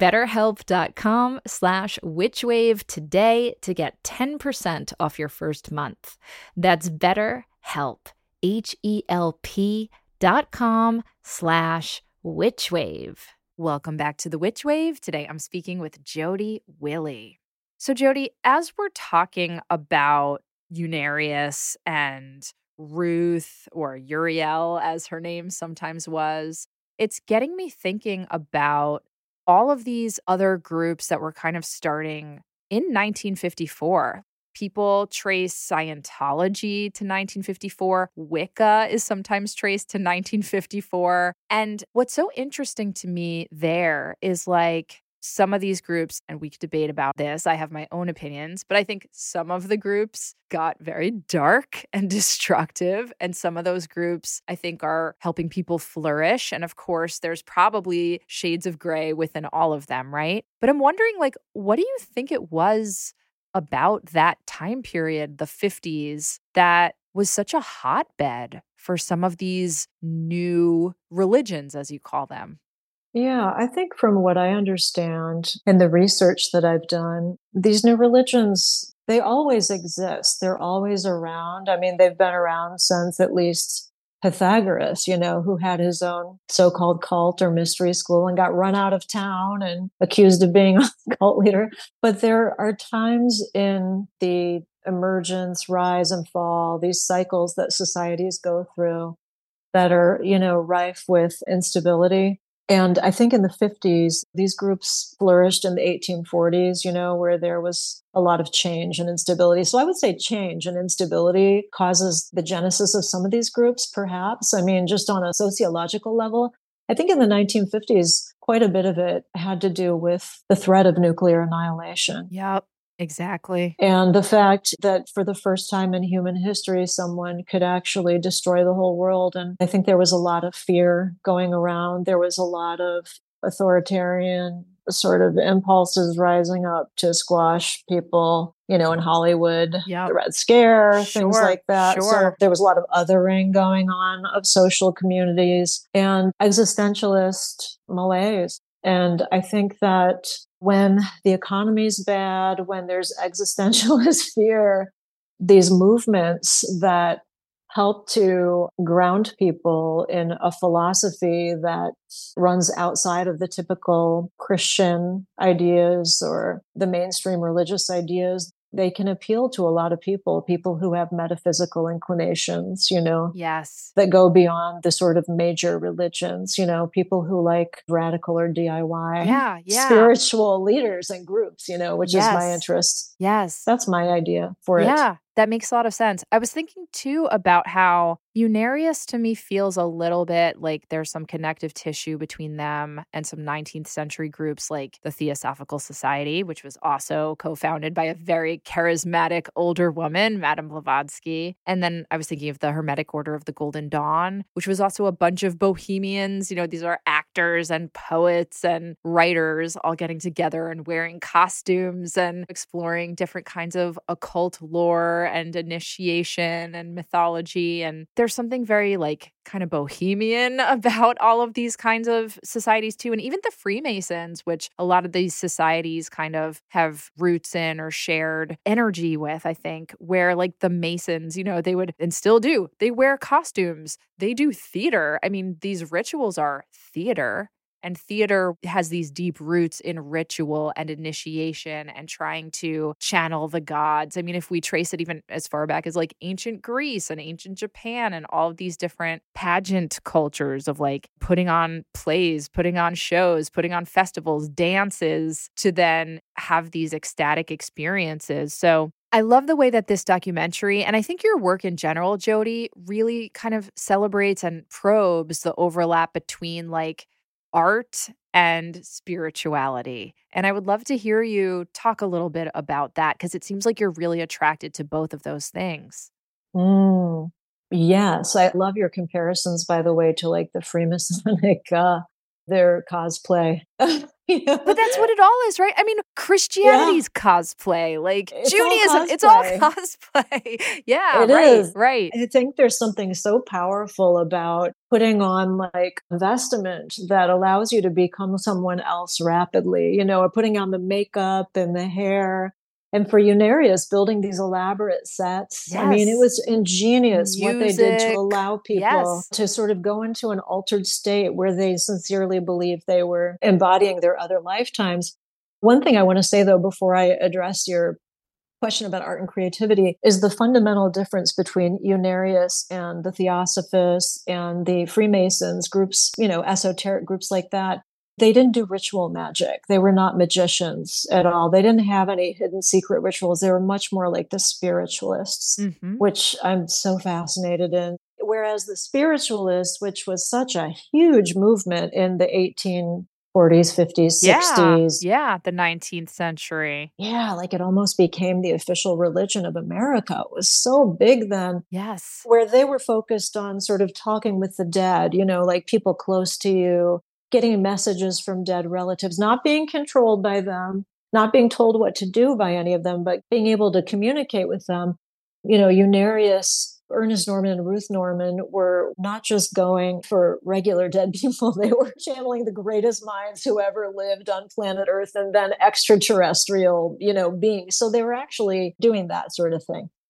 betterhelp.com/witchwave today to get 10% off your first month. That's BetterHelp, HELP.com/witchwave. Welcome back to The Witch Wave. Today I'm speaking with Jody Willie. So Jody, as we're talking about Unarius and Ruth, or Uriel as her name sometimes was, it's getting me thinking about all of these other groups that were kind of starting in 1954. People trace Scientology to 1954. Wicca is sometimes traced to 1954. And what's so interesting to me there is like some of these groups, and we could debate about this, I have my own opinions, but I think some of the groups got very dark and destructive. And some of those groups, I think, are helping people flourish. And of course, there's probably shades of gray within all of them, right? But I'm wondering, like, what do you think it was about that time period, the 50s, that was such a hotbed for some of these new religions, as you call them? Yeah, I think from what I understand in the research that I've done, these new religions, they always exist. They're always around. I mean, they've been around since at least Pythagoras, who had his own so-called cult or mystery school and got run out of town and accused of being a cult leader. But there are times in the emergence, rise and fall, these cycles that societies go through that are, rife with instability. And I think in the 50s, these groups flourished in the 1840s, where there was a lot of change and instability. So I would say change and instability causes the genesis of some of these groups, perhaps. I mean, just on a sociological level, I think in the 1950s, quite a bit of it had to do with the threat of nuclear annihilation. Yep. Exactly. And the fact that for the first time in human history, someone could actually destroy the whole world. And I think there was a lot of fear going around. There was a lot of authoritarian sort of impulses rising up to squash people, in Hollywood, Yep. the Red Scare, things Sure, like that. sure. So there was a lot of othering going on of social communities and existentialist malaise. And I think that when the economy's bad, when there's existentialist fear, these movements that help to ground people in a philosophy that runs outside of the typical Christian ideas or the mainstream religious ideas, they can appeal to a lot of people who have metaphysical inclinations, Yes. that go beyond the sort of major religions, people who like radical or DIY Yeah. spiritual leaders and groups, which is my Yes. interest. Yes. That's my idea for it. Yeah, that makes a lot of sense. I was thinking too about how Unarius to me feels a little bit like there's some connective tissue between them and some 19th century groups like the Theosophical Society, which was also co-founded by a very charismatic older woman, Madame Blavatsky. And then I was thinking of the Hermetic Order of the Golden Dawn, which was also a bunch of bohemians. These are actors and poets and writers all getting together and wearing costumes and exploring different kinds of occult lore and initiation and mythology. And there's something very kind of bohemian about all of these kinds of societies too. And even the Freemasons, which a lot of these societies kind of have roots in or shared energy with, I think, where the Masons, they would and still do, they wear costumes, they do theater. I mean, these rituals are theater. And theater has these deep roots in ritual and initiation and trying to channel the gods. I mean, if we trace it even as far back as ancient Greece and ancient Japan and all of these different pageant cultures of putting on plays, putting on shows, putting on festivals, dances to then have these ecstatic experiences. So I love the way that this documentary, and I think your work in general, Jodi, really kind of celebrates and probes the overlap between art and spirituality. And I would love to hear you talk a little bit about that because it seems like you're really attracted to both of those things. Yes, I love your comparisons, by the way, to the Freemasonic, their cosplay. But that's what it all is, right? I mean, Christianity's cosplay, Judaism, it's all cosplay. Yeah, it is. Right. I think there's something so powerful about putting on vestment that allows you to become someone else rapidly, or putting on the makeup and the hair. And for Unarius, building these elaborate sets. Yes. I mean, it was ingenious what they did to Music. allow people Yes. to sort of go into an altered state where they sincerely believed they were embodying their other lifetimes. One thing I want to say, though, before I address your question about art and creativity is the fundamental difference between Unarius and the Theosophists and the Freemasons groups, esoteric groups like that. They didn't do ritual magic. They were not magicians at all. They didn't have any hidden secret rituals. They were much more like the spiritualists, which I'm so fascinated in. Whereas the spiritualists, which was such a huge movement in the 1840s, 50s, 60s. Yeah, the 19th century. Yeah, it almost became the official religion of America. It was so big then. Yes. Where they were focused on sort of talking with the dead, people close to you, getting messages from dead relatives, not being controlled by them, not being told what to do by any of them, but being able to communicate with them. Unarius, Ernest Norman, and Ruth Norman were not just going for regular dead people. They were channeling the greatest minds who ever lived on planet Earth and then extraterrestrial, beings. So they were actually doing that sort of thing.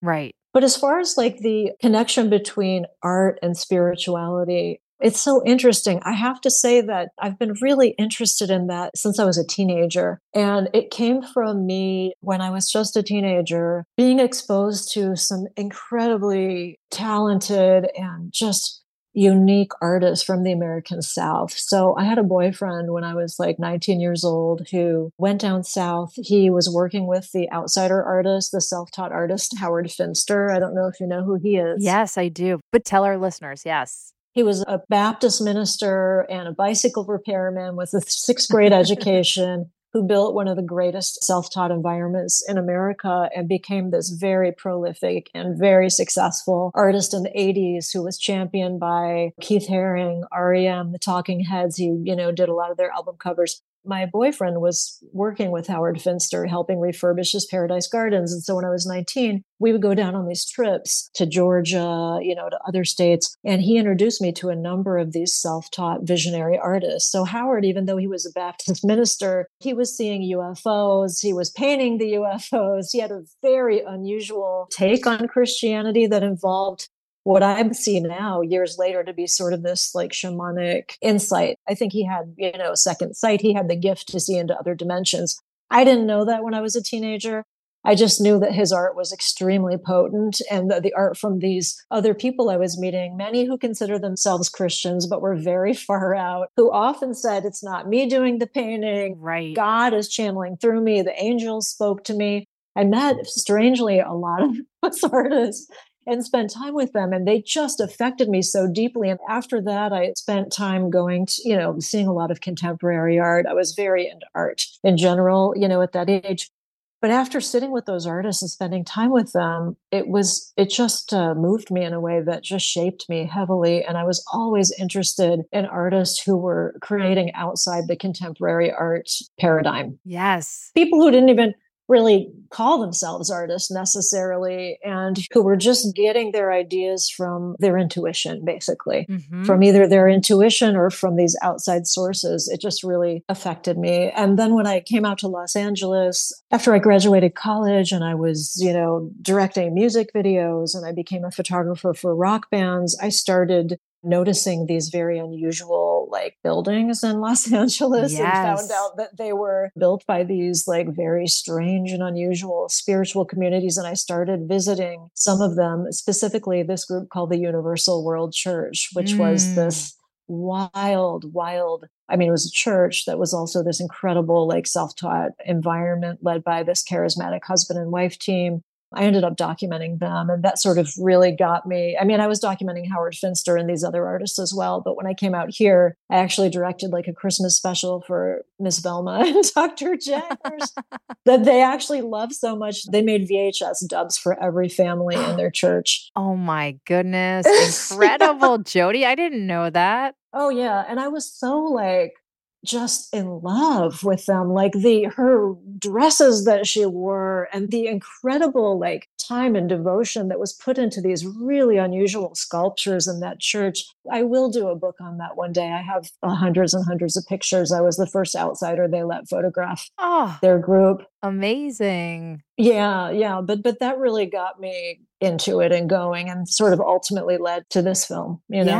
Right. But as far as like the connection between art and spirituality, it's so interesting. I have to say that I've been really interested in that since I was a teenager. And it came from me when I was just a teenager, being exposed to some incredibly talented and just unique artists from the American South. So I had a boyfriend when I was like 19 years old who went down south. He was working with the outsider artist, the self-taught artist, Howard Finster. I don't know if you know who he is. Yes, I do. But tell our listeners, yes. He was a Baptist minister and a bicycle repairman with a sixth grade education who built one of the greatest self-taught environments in America and became this very prolific and very successful artist in the 80s who was championed by Keith Haring, REM, the Talking Heads. He, did a lot of their album covers. My boyfriend was working with Howard Finster, helping refurbish his Paradise Gardens. And so when I was 19, we would go down on these trips to Georgia, to other states. And he introduced me to a number of these self-taught visionary artists. So Howard, even though he was a Baptist minister, he was seeing UFOs. He was painting the UFOs. He had a very unusual take on Christianity that involved what I see now years later to be sort of this like shamanic insight. I think he had, second sight. He had the gift to see into other dimensions. I didn't know that when I was a teenager. I just knew that his art was extremely potent and the art from these other people I was meeting, many who consider themselves Christians, but were very far out, who often said, it's not me doing the painting. Right. God is channeling through me. The angels spoke to me. I met, strangely, a lot of those artists and spent time with them. And they just affected me so deeply. And after that, I spent time going to, seeing a lot of contemporary art. I was very into art in general, at that age. But after sitting with those artists and spending time with them, it just moved me in a way that just shaped me heavily. And I was always interested in artists who were creating outside the contemporary art paradigm. Yes. People who didn't even really call themselves artists necessarily, and who were just getting their ideas from their intuition, basically, from either their intuition or from these outside sources. It just really affected me. And then when I came out to Los Angeles, after I graduated college and I was, directing music videos and I became a photographer for rock bands, I started noticing these very unusual buildings in Los Angeles. Yes. And found out that they were built by these very strange and unusual spiritual communities. And I started visiting some of them, specifically this group called the Universal World Church, which was this wild, it was a church that was also this incredible self-taught environment led by this charismatic husband and wife team. I ended up documenting them, and that sort of really got me. I was documenting Howard Finster and these other artists as well. But when I came out here, I actually directed a Christmas special for Miss Velma and Dr. Jaggers that they actually love so much. They made VHS dubs for every family in their church. Oh my goodness. Incredible, Jody. I didn't know that. Oh yeah. And I was so just in love with them, her dresses that she wore and the incredible time and devotion that was put into these really unusual sculptures in that church. I will do a book on that one day. I have hundreds and hundreds of pictures. I was the first outsider they let photograph their group. Amazing. Yeah. But that really got me into it and going, and sort of ultimately led to this film,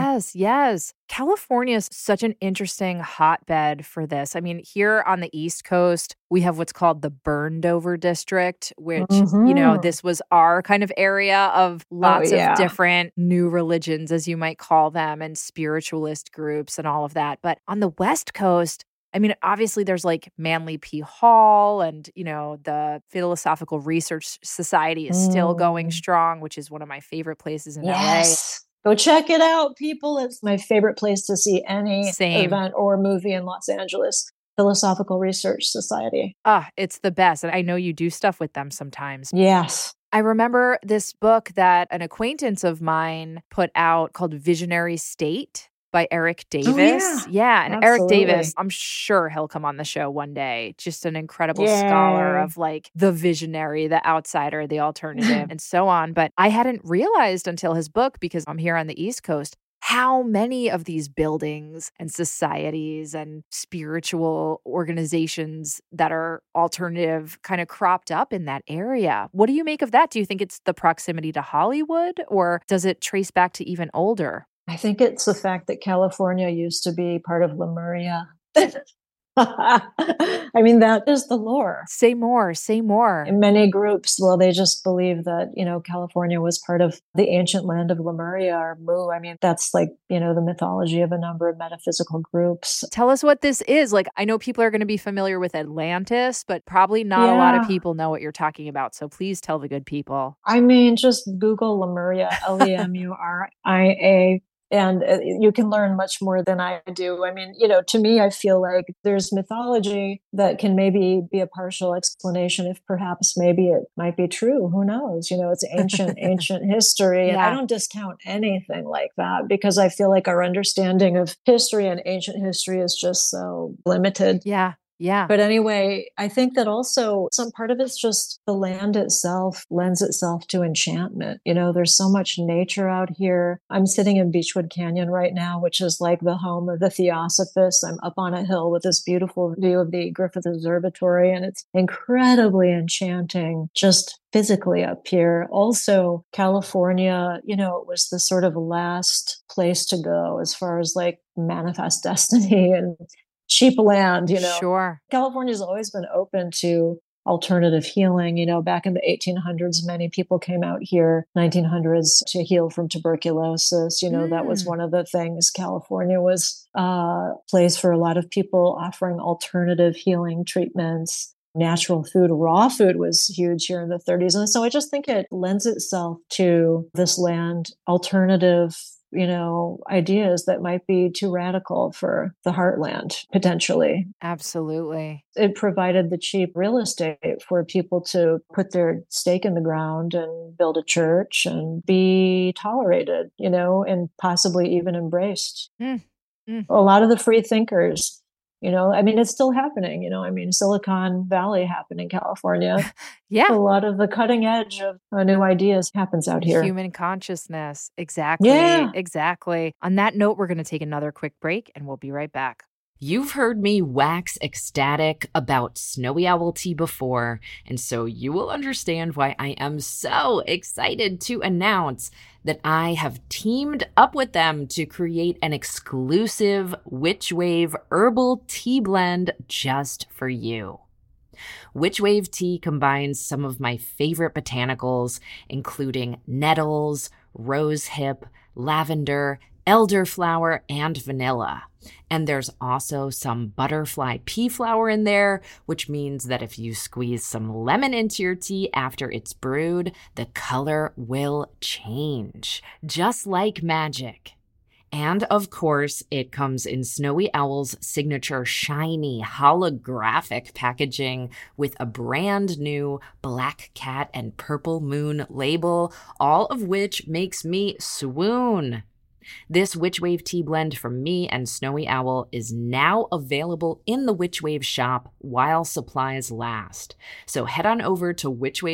Yes. California is such an interesting hotbed for this. Here on the East Coast, we have what's called the Burned Over District, which, this was our kind of area of lots of different new religions, as you might call them, and spiritualist groups and all of that. But on the West Coast, obviously there's Manly P. Hall and, the Philosophical Research Society is still going strong, which is one of my favorite places in LA. Go check it out, people. It's my favorite place to see any event or movie in Los Angeles. Philosophical Research Society. It's the best. And I know you do stuff with them sometimes. Yes. I remember this book that an acquaintance of mine put out called Visionary State by Eric Davis. And absolutely. Eric Davis, I'm sure he'll come on the show one day. Just an incredible scholar of the visionary, the outsider, the alternative, and so on. But I hadn't realized until his book, because I'm here on the East Coast, how many of these buildings and societies and spiritual organizations that are alternative kind of cropped up in that area. What do you make of that? Do you think it's the proximity to Hollywood, or does it trace back to even older? I think it's the fact that California used to be part of Lemuria. I mean, that is the lore. Say more, say more. In many groups, well, they just believe that, California was part of the ancient land of Lemuria or Mu. I mean, that's like, the mythology of a number of metaphysical groups. Tell us what this is. Like, I know people are going to be familiar with Atlantis, but probably not a lot of people know what you're talking about. So please tell the good people. I mean, just Google Lemuria, Lemuria. And you can learn much more than I do. I mean, to me, I feel like there's mythology that can maybe be a partial explanation if perhaps maybe it might be true. Who knows? It's ancient history. And I don't discount anything like that because I feel like our understanding of history and ancient history is just so limited. Yeah. Yeah. But anyway, I think that also some part of it's just the land itself lends itself to enchantment. There's so much nature out here. I'm sitting in Beechwood Canyon right now, which is like the home of the Theosophists. I'm up on a hill with this beautiful view of the Griffith Observatory, and it's incredibly enchanting just physically up here. Also, California, it was the sort of last place to go as far as like manifest destiny and cheap land, Sure. California's always been open to alternative healing. Back in the 1800s, many people came out here, 1900s, to heal from tuberculosis. That was one of the things. California was a place for a lot of people offering alternative healing treatments. Natural food, raw food was huge here in the 30s. And so I just think it lends itself to this land, alternative ideas that might be too radical for the heartland, potentially. Absolutely. It provided the cheap real estate for people to put their stake in the ground and build a church and be tolerated, and possibly even embraced. A lot of the free thinkers, it's still happening, Silicon Valley happened in California. Yeah. A lot of the cutting edge of new ideas happens out here. Human consciousness. Exactly. Yeah. Exactly. On that note, we're going to take another quick break and we'll be right back. You've heard me wax ecstatic about Snowy Owl Tea before, and so you will understand why I am so excited to announce that I have teamed up with them to create an exclusive Witch Wave herbal tea blend just for you. Witch Wave tea combines some of my favorite botanicals, including nettles, rosehip, lavender, elderflower, and vanilla. And there's also some butterfly pea flower in there, which means that if you squeeze some lemon into your tea after it's brewed, the color will change, just like magic. And of course, it comes in Snowy Owl's signature shiny holographic packaging with a brand new Black Cat and Purple Moon label, all of which makes me swoon. This Witch Wave tea blend from me and Snowy Owl is now available in the Witch Wave shop while supplies last. So head on over to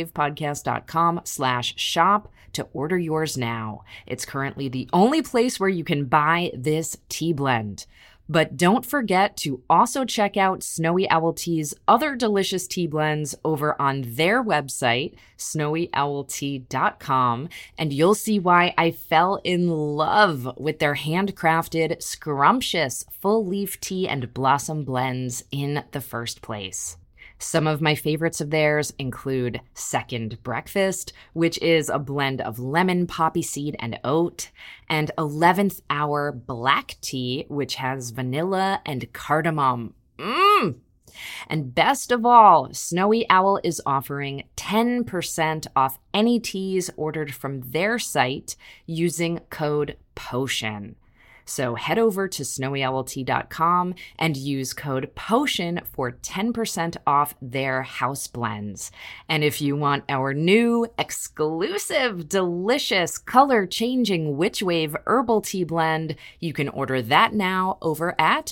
witchwavepodcast.com/shop to order yours now. It's currently the only place where you can buy this tea blend. But don't forget to also check out Snowy Owl Tea's other delicious tea blends over on their website, snowyowltea.com, and you'll see why I fell in love with their handcrafted, scrumptious, full-leaf tea and blossom blends in the first place. Some of my favorites of theirs include Second Breakfast, which is a blend of lemon, poppy seed, and oat, and 11th Hour Black Tea, which has vanilla and cardamom. And best of all, Snowy Owl is offering 10% off any teas ordered from their site using code POTION. So head over to snowyowltea.com and use code POTION for 10% off their house blends. And if you want our new, exclusive, delicious, color-changing Witch Wave herbal tea blend, you can order that now over at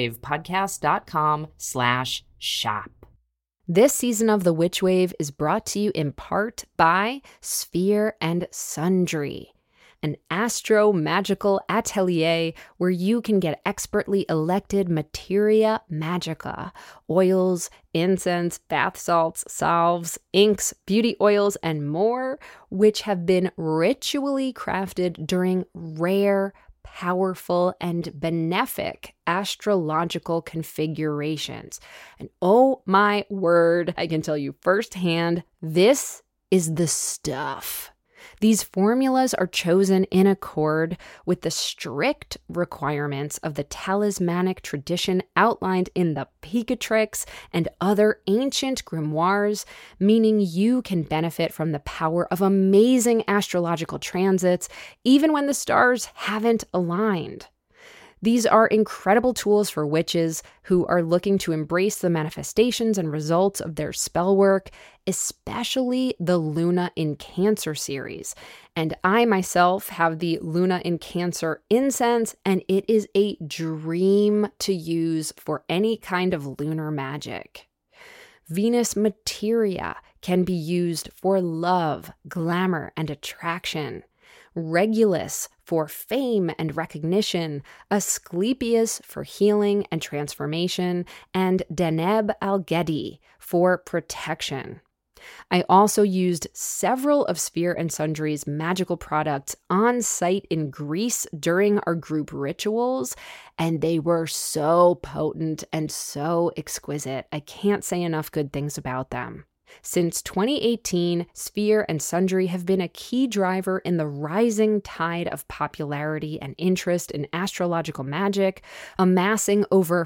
witchwavepodcast.com/shop. This season of The Witch Wave is brought to you in part by Sphere and Sundry. an astro-magical atelier where you can get expertly elected materia magica, oils, incense, bath salts, salves, inks, beauty oils, and more, which have been ritually crafted during rare, powerful, and benefic astrological configurations. And oh my word, I can tell you firsthand, this is the stuff. These formulas are chosen in accord with the strict requirements of the talismanic tradition outlined in the Picatrix and other ancient grimoires, meaning you can benefit from the power of amazing astrological transits even when the stars haven't aligned. These are incredible tools for witches who are looking to embrace the manifestations and results of their spell work, especially the Luna in Cancer series. And I myself have the Luna in Cancer incense, and it is a dream to use for any kind of lunar magic. Venus materia can be used for love, glamour, and attraction. Regulus for fame and recognition, Asclepius for healing and transformation, and Deneb al-Gedi for protection. I also used several of Sphere and Sundry's magical products on site in Greece during our group rituals, and they were so potent and so exquisite. I can't say enough good things about them. Since 2018, Sphere and Sundry have been a key driver in the rising tide of popularity and interest in astrological magic, amassing over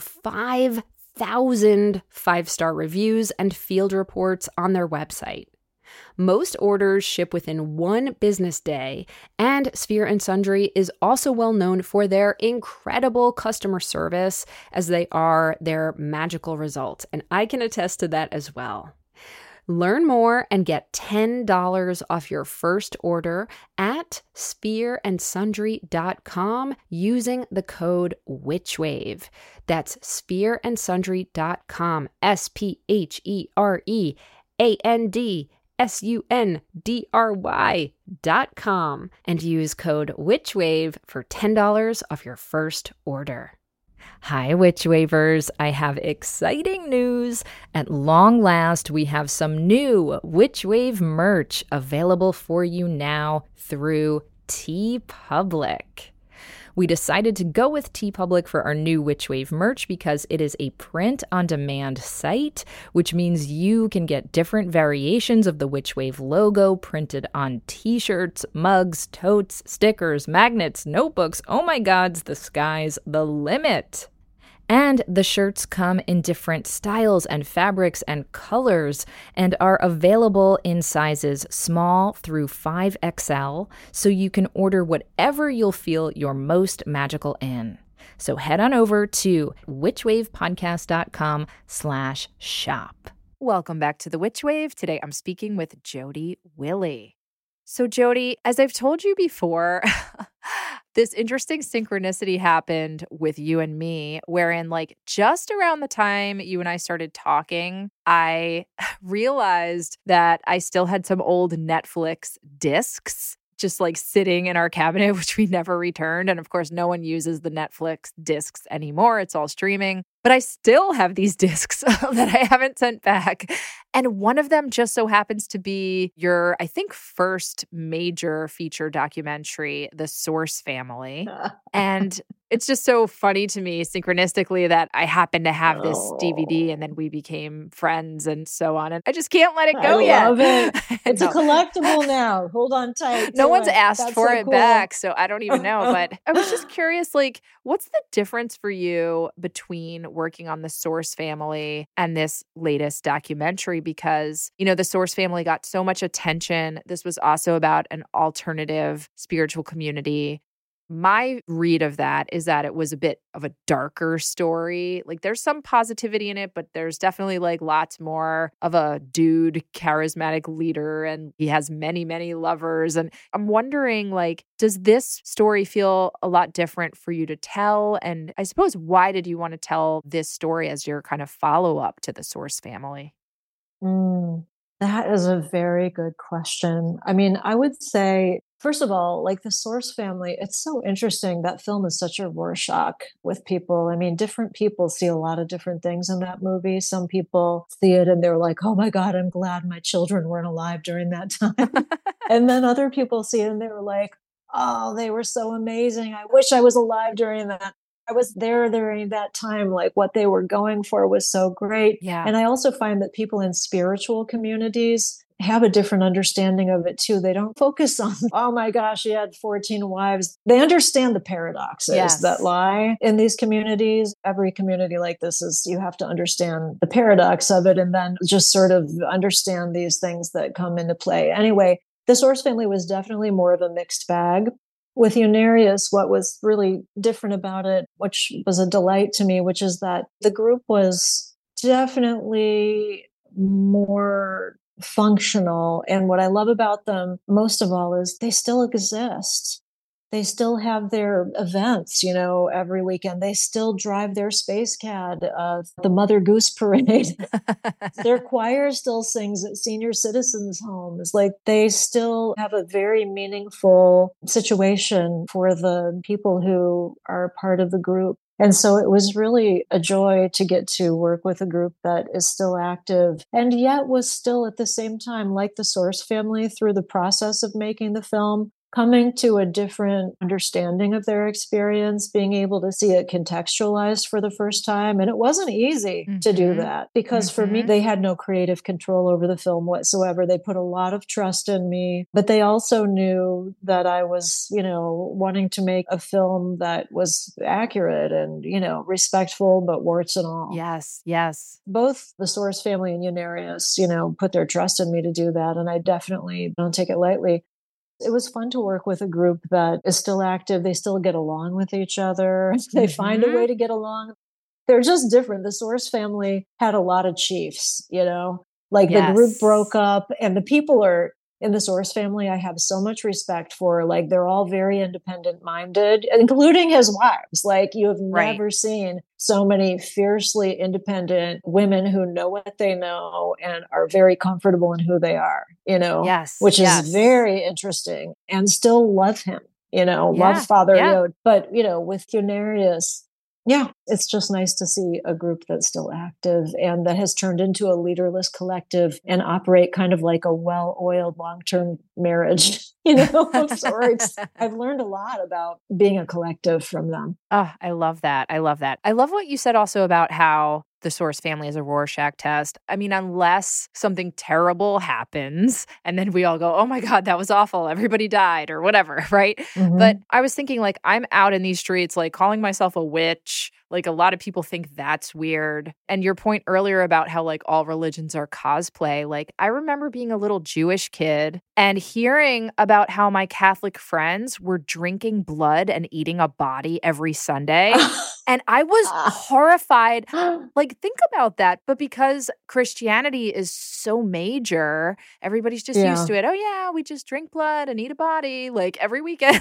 5,000 five-star reviews and field reports on their website. Most orders ship within one business day, and Sphere and Sundry is also well known for their incredible customer service, as they are their magical results, and I can attest to that as well. Learn more and get $10 off your first order at sphereandsundry.com using the code WitchWave. That's sphereandsundry.com, sphereandsundry.com, and use code WitchWave for $10 off your first order. Hi, Witch Wavers. I have exciting news. At long last, we have some new Witch Wave merch available for you now through TeePublic. We decided to go with TeePublic for our new Witch Wave merch because it is a print-on-demand site, which means you can get different variations of the Witch Wave logo printed on t-shirts, mugs, totes, stickers, magnets, notebooks. Oh my gods, the sky's the limit. And the shirts come in different styles and fabrics and colors and are available in sizes small through 5XL, so you can order whatever you'll feel you're most magical in. So head on over to witchwavepodcast.com/shop. Welcome back to the Witch Wave. Today I'm speaking with Jody Willie. So Jody, as I've told you before, this interesting synchronicity happened with you and me, wherein just around the time you and I started talking, I realized that I still had some old Netflix discs just sitting in our cabinet, which we never returned. And of course, no one uses the Netflix discs anymore. It's all streaming. But I still have these discs that I haven't sent back. And one of them just so happens to be your, I think, first major feature documentary, The Source Family. And it's just so funny to me, synchronistically, that I happen to have this DVD and then we became friends and so on. And I just can't let it go yet. I love it. It's a collectible now. Hold on tight. No one's asked for it back, so I don't even know. But I was just curious, what's the difference for you between working on The Source Family and this latest documentary? Because, The Source Family got so much attention. This was also about an alternative spiritual community. My read of that is that it was a bit of a darker story. There's some positivity in it, but there's definitely lots more of a dude, charismatic leader, and he has many, many lovers. And I'm wondering, does this story feel a lot different for you to tell? And I suppose, why did you want to tell this story as your kind of follow-up to The Source Family? That is a very good question. I mean, I would say First of all, like the Source family, it's so interesting. That film is such a Rorschach with people. I mean, different people see a lot of different things in that movie. Some people see it and they're like, oh my God, I'm glad my children weren't alive during that time. And then other people see it and they were like, oh, they were so amazing. I wish I was alive during that. I was there during that time. Like what they were going for was so great. Yeah. And I also find that people in spiritual communities have a different understanding of it too. They don't focus on, oh my gosh, he had 14 wives. They understand the paradoxes that lie in these communities. Every community like this is, you have to understand the paradox of it and then just sort of understand these things that come into play. Anyway, the Source family was definitely more of a mixed bag. With Unarius, what was really different about it, which was a delight to me, which is that the group was definitely more functional. And what I love about them most of all is they still exist. They still have their events, every weekend. They still drive their space cad, the Mother Goose Parade. Their choir still sings at senior citizens' homes. Like they still have a very meaningful situation for the people who are part of the group. And so it was really a joy to get to work with a group that is still active and yet was still at the same time, like the Source family, through the process of making the film, coming to a different understanding of their experience, being able to see it contextualized for the first time. And it wasn't easy to do that because for me, they had no creative control over the film whatsoever. They put a lot of trust in me, but they also knew that I was, wanting to make a film that was accurate and, respectful, but warts and all. Yes, yes. Both the Source family and Unarius, put their trust in me to do that. And I definitely don't take it lightly. It was fun to work with a group that is still active. They still get along with each other. They find a way to get along. They're just different. The Source family had a lot of chiefs, like the group broke up and the people are in the Source family. I have so much respect for, like, they're all very independent minded, including his wives. Like you have never seen so many fiercely independent women who know what they know and are very comfortable in who they are, which is very interesting and still love him, love Father Yod. But, with Unarius, it's just nice to see a group that's still active and that has turned into a leaderless collective and operate kind of like a well-oiled long-term marriage, of sorts. I've learned a lot about being a collective from them. Oh, I love that. I love that. I love what you said also about how the Source family is a Rorschach test. I mean, unless something terrible happens and then we all go, oh my God, that was awful. Everybody died or whatever, right? But I was thinking, like, I'm out in these streets, like calling myself a witch. Like a lot of people think that's weird. And your point earlier about how like all religions are cosplay, like I remember being a little Jewish kid and hearing about how my Catholic friends were drinking blood and eating a body every Sunday. And I was horrified. Like, think about that. But because Christianity is so major, everybody's just used to it. Oh, yeah, we just drink blood and eat a body like every weekend.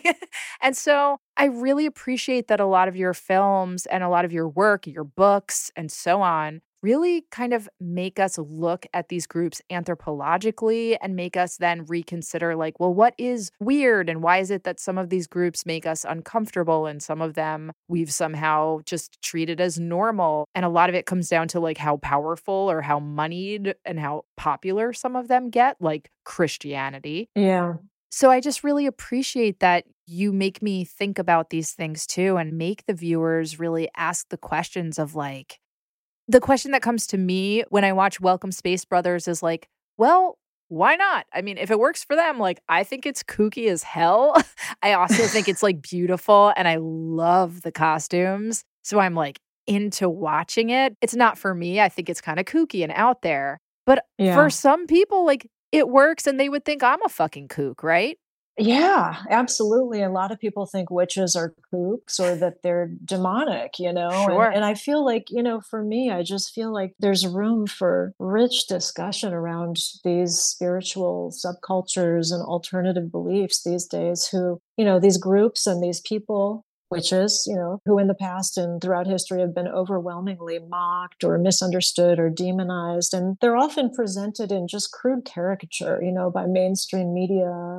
And so I really appreciate that a lot of your films and a lot of your work, your books, and so on, really kind of make us look at these groups anthropologically and make us then reconsider, like, well, what is weird and why is it that some of these groups make us uncomfortable and some of them we've somehow just treated as normal. And a lot of it comes down to like how powerful or how moneyed and how popular some of them get, like Christianity. Yeah. So I just really appreciate that you make me think about these things too and make the viewers really ask the questions of, like, the question that comes to me when I watch Welcome Space Brothers is like, well, why not? I mean, if it works for them, like, I think it's kooky as hell. I also think it's like beautiful and I love the costumes. So I'm like into watching it. It's not for me. I think it's kind of kooky and out there. But for some people, like, it works and they would think I'm a fucking kook, right? Yeah, absolutely. A lot of people think witches are kooks or that they're demonic, Sure. And I feel like, for me, I just feel like there's room for rich discussion around these spiritual subcultures and alternative beliefs these days who, these groups and these people, witches, who in the past and throughout history have been overwhelmingly mocked or misunderstood or demonized. And they're often presented in just crude caricature, by mainstream media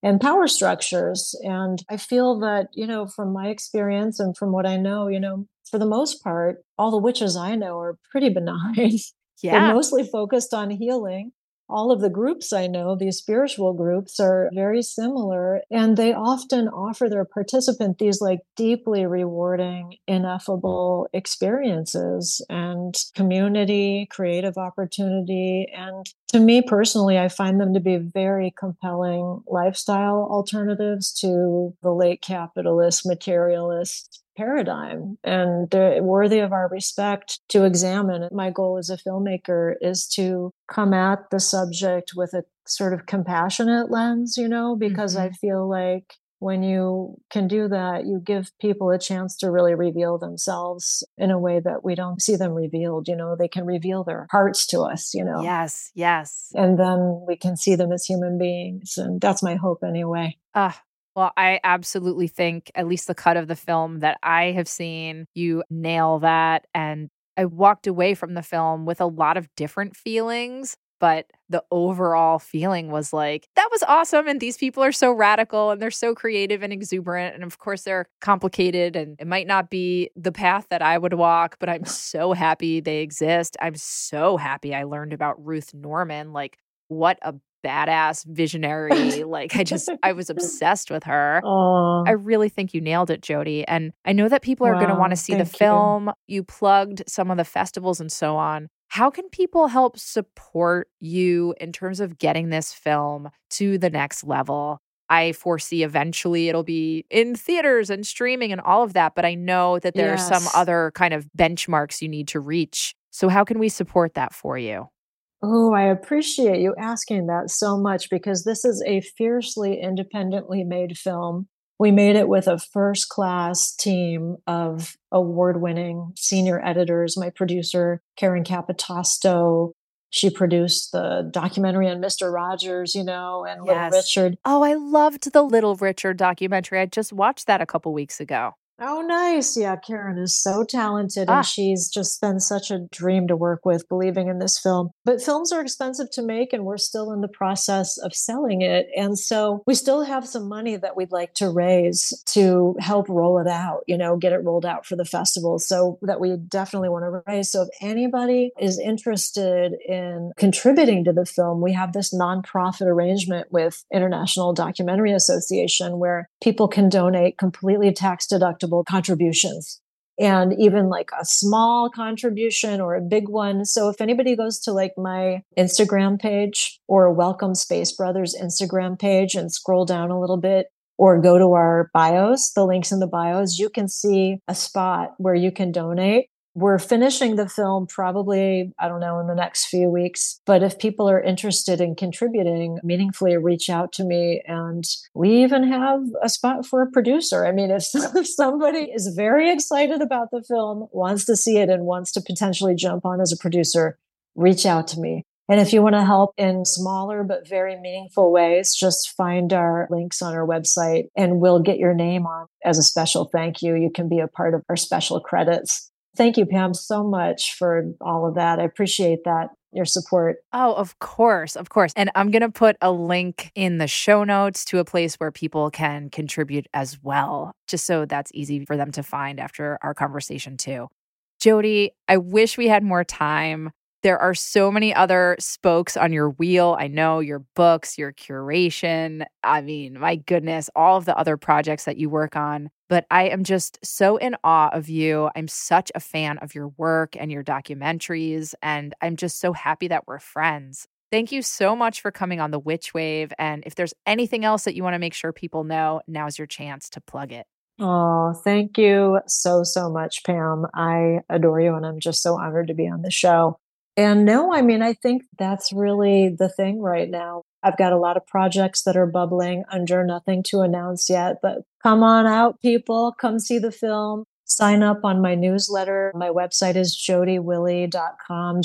and power structures. And I feel that, from my experience and from what I know, for the most part, all the witches I know are pretty benign. They're mostly focused on healing. All of the groups I know, these spiritual groups, are very similar, and they often offer their participant these like deeply rewarding, ineffable experiences and community, creative opportunity. And to me personally, I find them to be very compelling lifestyle alternatives to the late capitalist, materialist paradigm, and they're worthy of our respect to examine. My goal as a filmmaker is to come at the subject with a sort of compassionate lens, because I feel like when you can do that, you give people a chance to really reveal themselves in a way that we don't see them revealed. They can reveal their hearts to us, Yes, yes. And then we can see them as human beings. And that's my hope anyway. Well, I absolutely think, at least the cut of the film that I have seen, you nail that. And I walked away from the film with a lot of different feelings, but the overall feeling was like, that was awesome. And these people are so radical and they're so creative and exuberant. And of course, they're complicated and it might not be the path that I would walk, but I'm so happy they exist. I'm so happy I learned about Ruth Norman. Like, what a badass visionary. I was obsessed with her. Aww. I really think you nailed it, Jodi. And I know that people are going to want to see the film. You plugged some of the festivals and so on. How can people help support you in terms of getting this film to the next level? I foresee eventually it'll be in theaters and streaming and all of that, but I know that there are some other kind of benchmarks you need to reach. So how can we support that for you? Oh, I appreciate you asking that so much, because this is a fiercely independently made film. We made it with a first-class team of award-winning senior editors. My producer, Karen Capitosto, she produced the documentary on Mr. Rogers, and Little Richard. Oh, I loved the Little Richard documentary. I just watched that a couple weeks ago. Oh, nice. Yeah, Karen is so talented and she's just been such a dream to work with, believing in this film. But films are expensive to make and we're still in the process of selling it. And so we still have some money that we'd like to raise to help roll it out, get it rolled out for the festival. So that we definitely want to raise. So if anybody is interested in contributing to the film, we have this nonprofit arrangement with International Documentary Association where people can donate completely tax deductible contributions, and even like a small contribution or a big one. So if anybody goes to like my Instagram page or Welcome Space Brothers Instagram page and scroll down a little bit, or go to our bios, the links in the bios, you can see a spot where you can donate. We're finishing the film probably, I don't know, in the next few weeks. But if people are interested in contributing meaningfully, reach out to me. And we even have a spot for a producer. I mean, if somebody is very excited about the film, wants to see it, and wants to potentially jump on as a producer, reach out to me. And if you want to help in smaller but very meaningful ways, just find our links on our website and we'll get your name on as a special thank you. You can be a part of our special credits. Thank you, Pam, so much for all of that. I appreciate that, your support. Oh, of course, of course. And I'm going to put a link in the show notes to a place where people can contribute as well, just so that's easy for them to find after our conversation too. Jodi, I wish we had more time. There are so many other spokes on your wheel. I know your books, your curation. I mean, my goodness, all of the other projects that you work on. But I am just so in awe of you. I'm such a fan of your work and your documentaries. And I'm just so happy that we're friends. Thank you so much for coming on The Witch Wave. And if there's anything else that you want to make sure people know, now's your chance to plug it. Oh, thank you so much, Pam. I adore you. And I'm just so honored to be on the show. And no, I mean, I think that's really the thing right now. I've got a lot of projects that are bubbling under, nothing to announce yet, but come on out, people. Come see the film. Sign up on my newsletter. My website is jodiwille.com,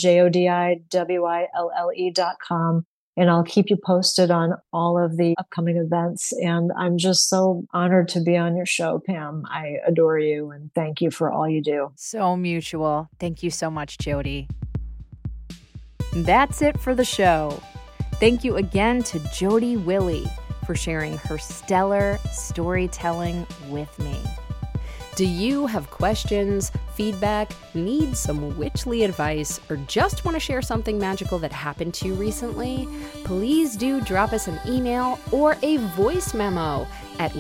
JODIWILLE.com. And I'll keep you posted on all of the upcoming events. And I'm just so honored to be on your show, Pam. I adore you and thank you for all you do. So mutual. Thank you so much, Jodi. That's it for the show. Thank you again to Jodi Wille for sharing her stellar storytelling with me. Do you have questions, feedback, need some witchly advice, or just want to share something magical that happened to you recently? Please do drop us an email or a voice memo at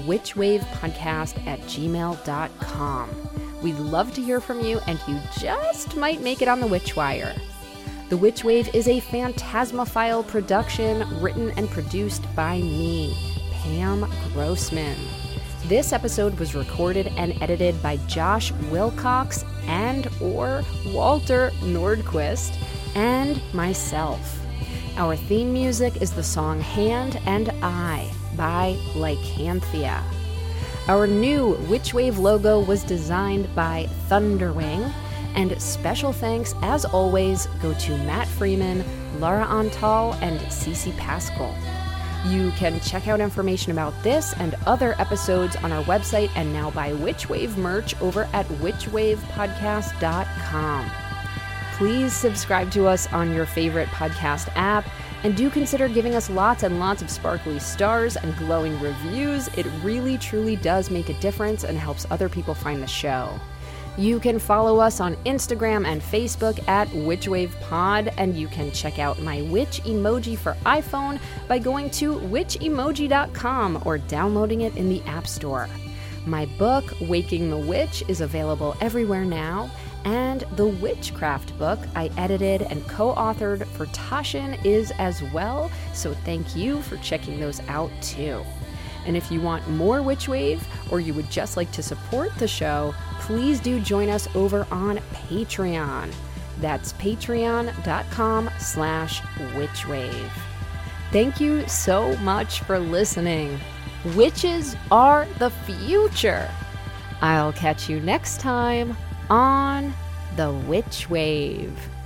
witchwavepodcast@gmail.com. We'd love to hear from you, and you just might make it on the Witchwire. The Witch Wave is a Phantasmophile production written and produced by me, Pam Grossman. This episode was recorded and edited by Josh Wilcox and/or Walter Nordquist and myself. Our theme music is the song Hand and I by Lycanthia. Our new Witch Wave logo was designed by Thunderwing, and special thanks, as always, go to Matt Freeman, Laura Antal, and Cece Pascal. You can check out information about this and other episodes on our website and now buy Witch Wave merch over at witchwavepodcast.com. Please subscribe to us on your favorite podcast app, and do consider giving us lots and lots of sparkly stars and glowing reviews. It really, truly does make a difference and helps other people find the show. You can follow us on Instagram and Facebook at WitchWavePod, and you can check out my witch emoji for iPhone by going to witchemoji.com or downloading it in the App Store. My book, Waking the Witch, is available everywhere now, and the Witchcraft book I edited and co-authored for Taschen is as well, so thank you for checking those out too. And if you want more Witch Wave, or you would just like to support the show, please do join us over on Patreon. That's patreon.com/witchwave. Thank you so much for listening. Witches are the future. I'll catch you next time on The Witch Wave.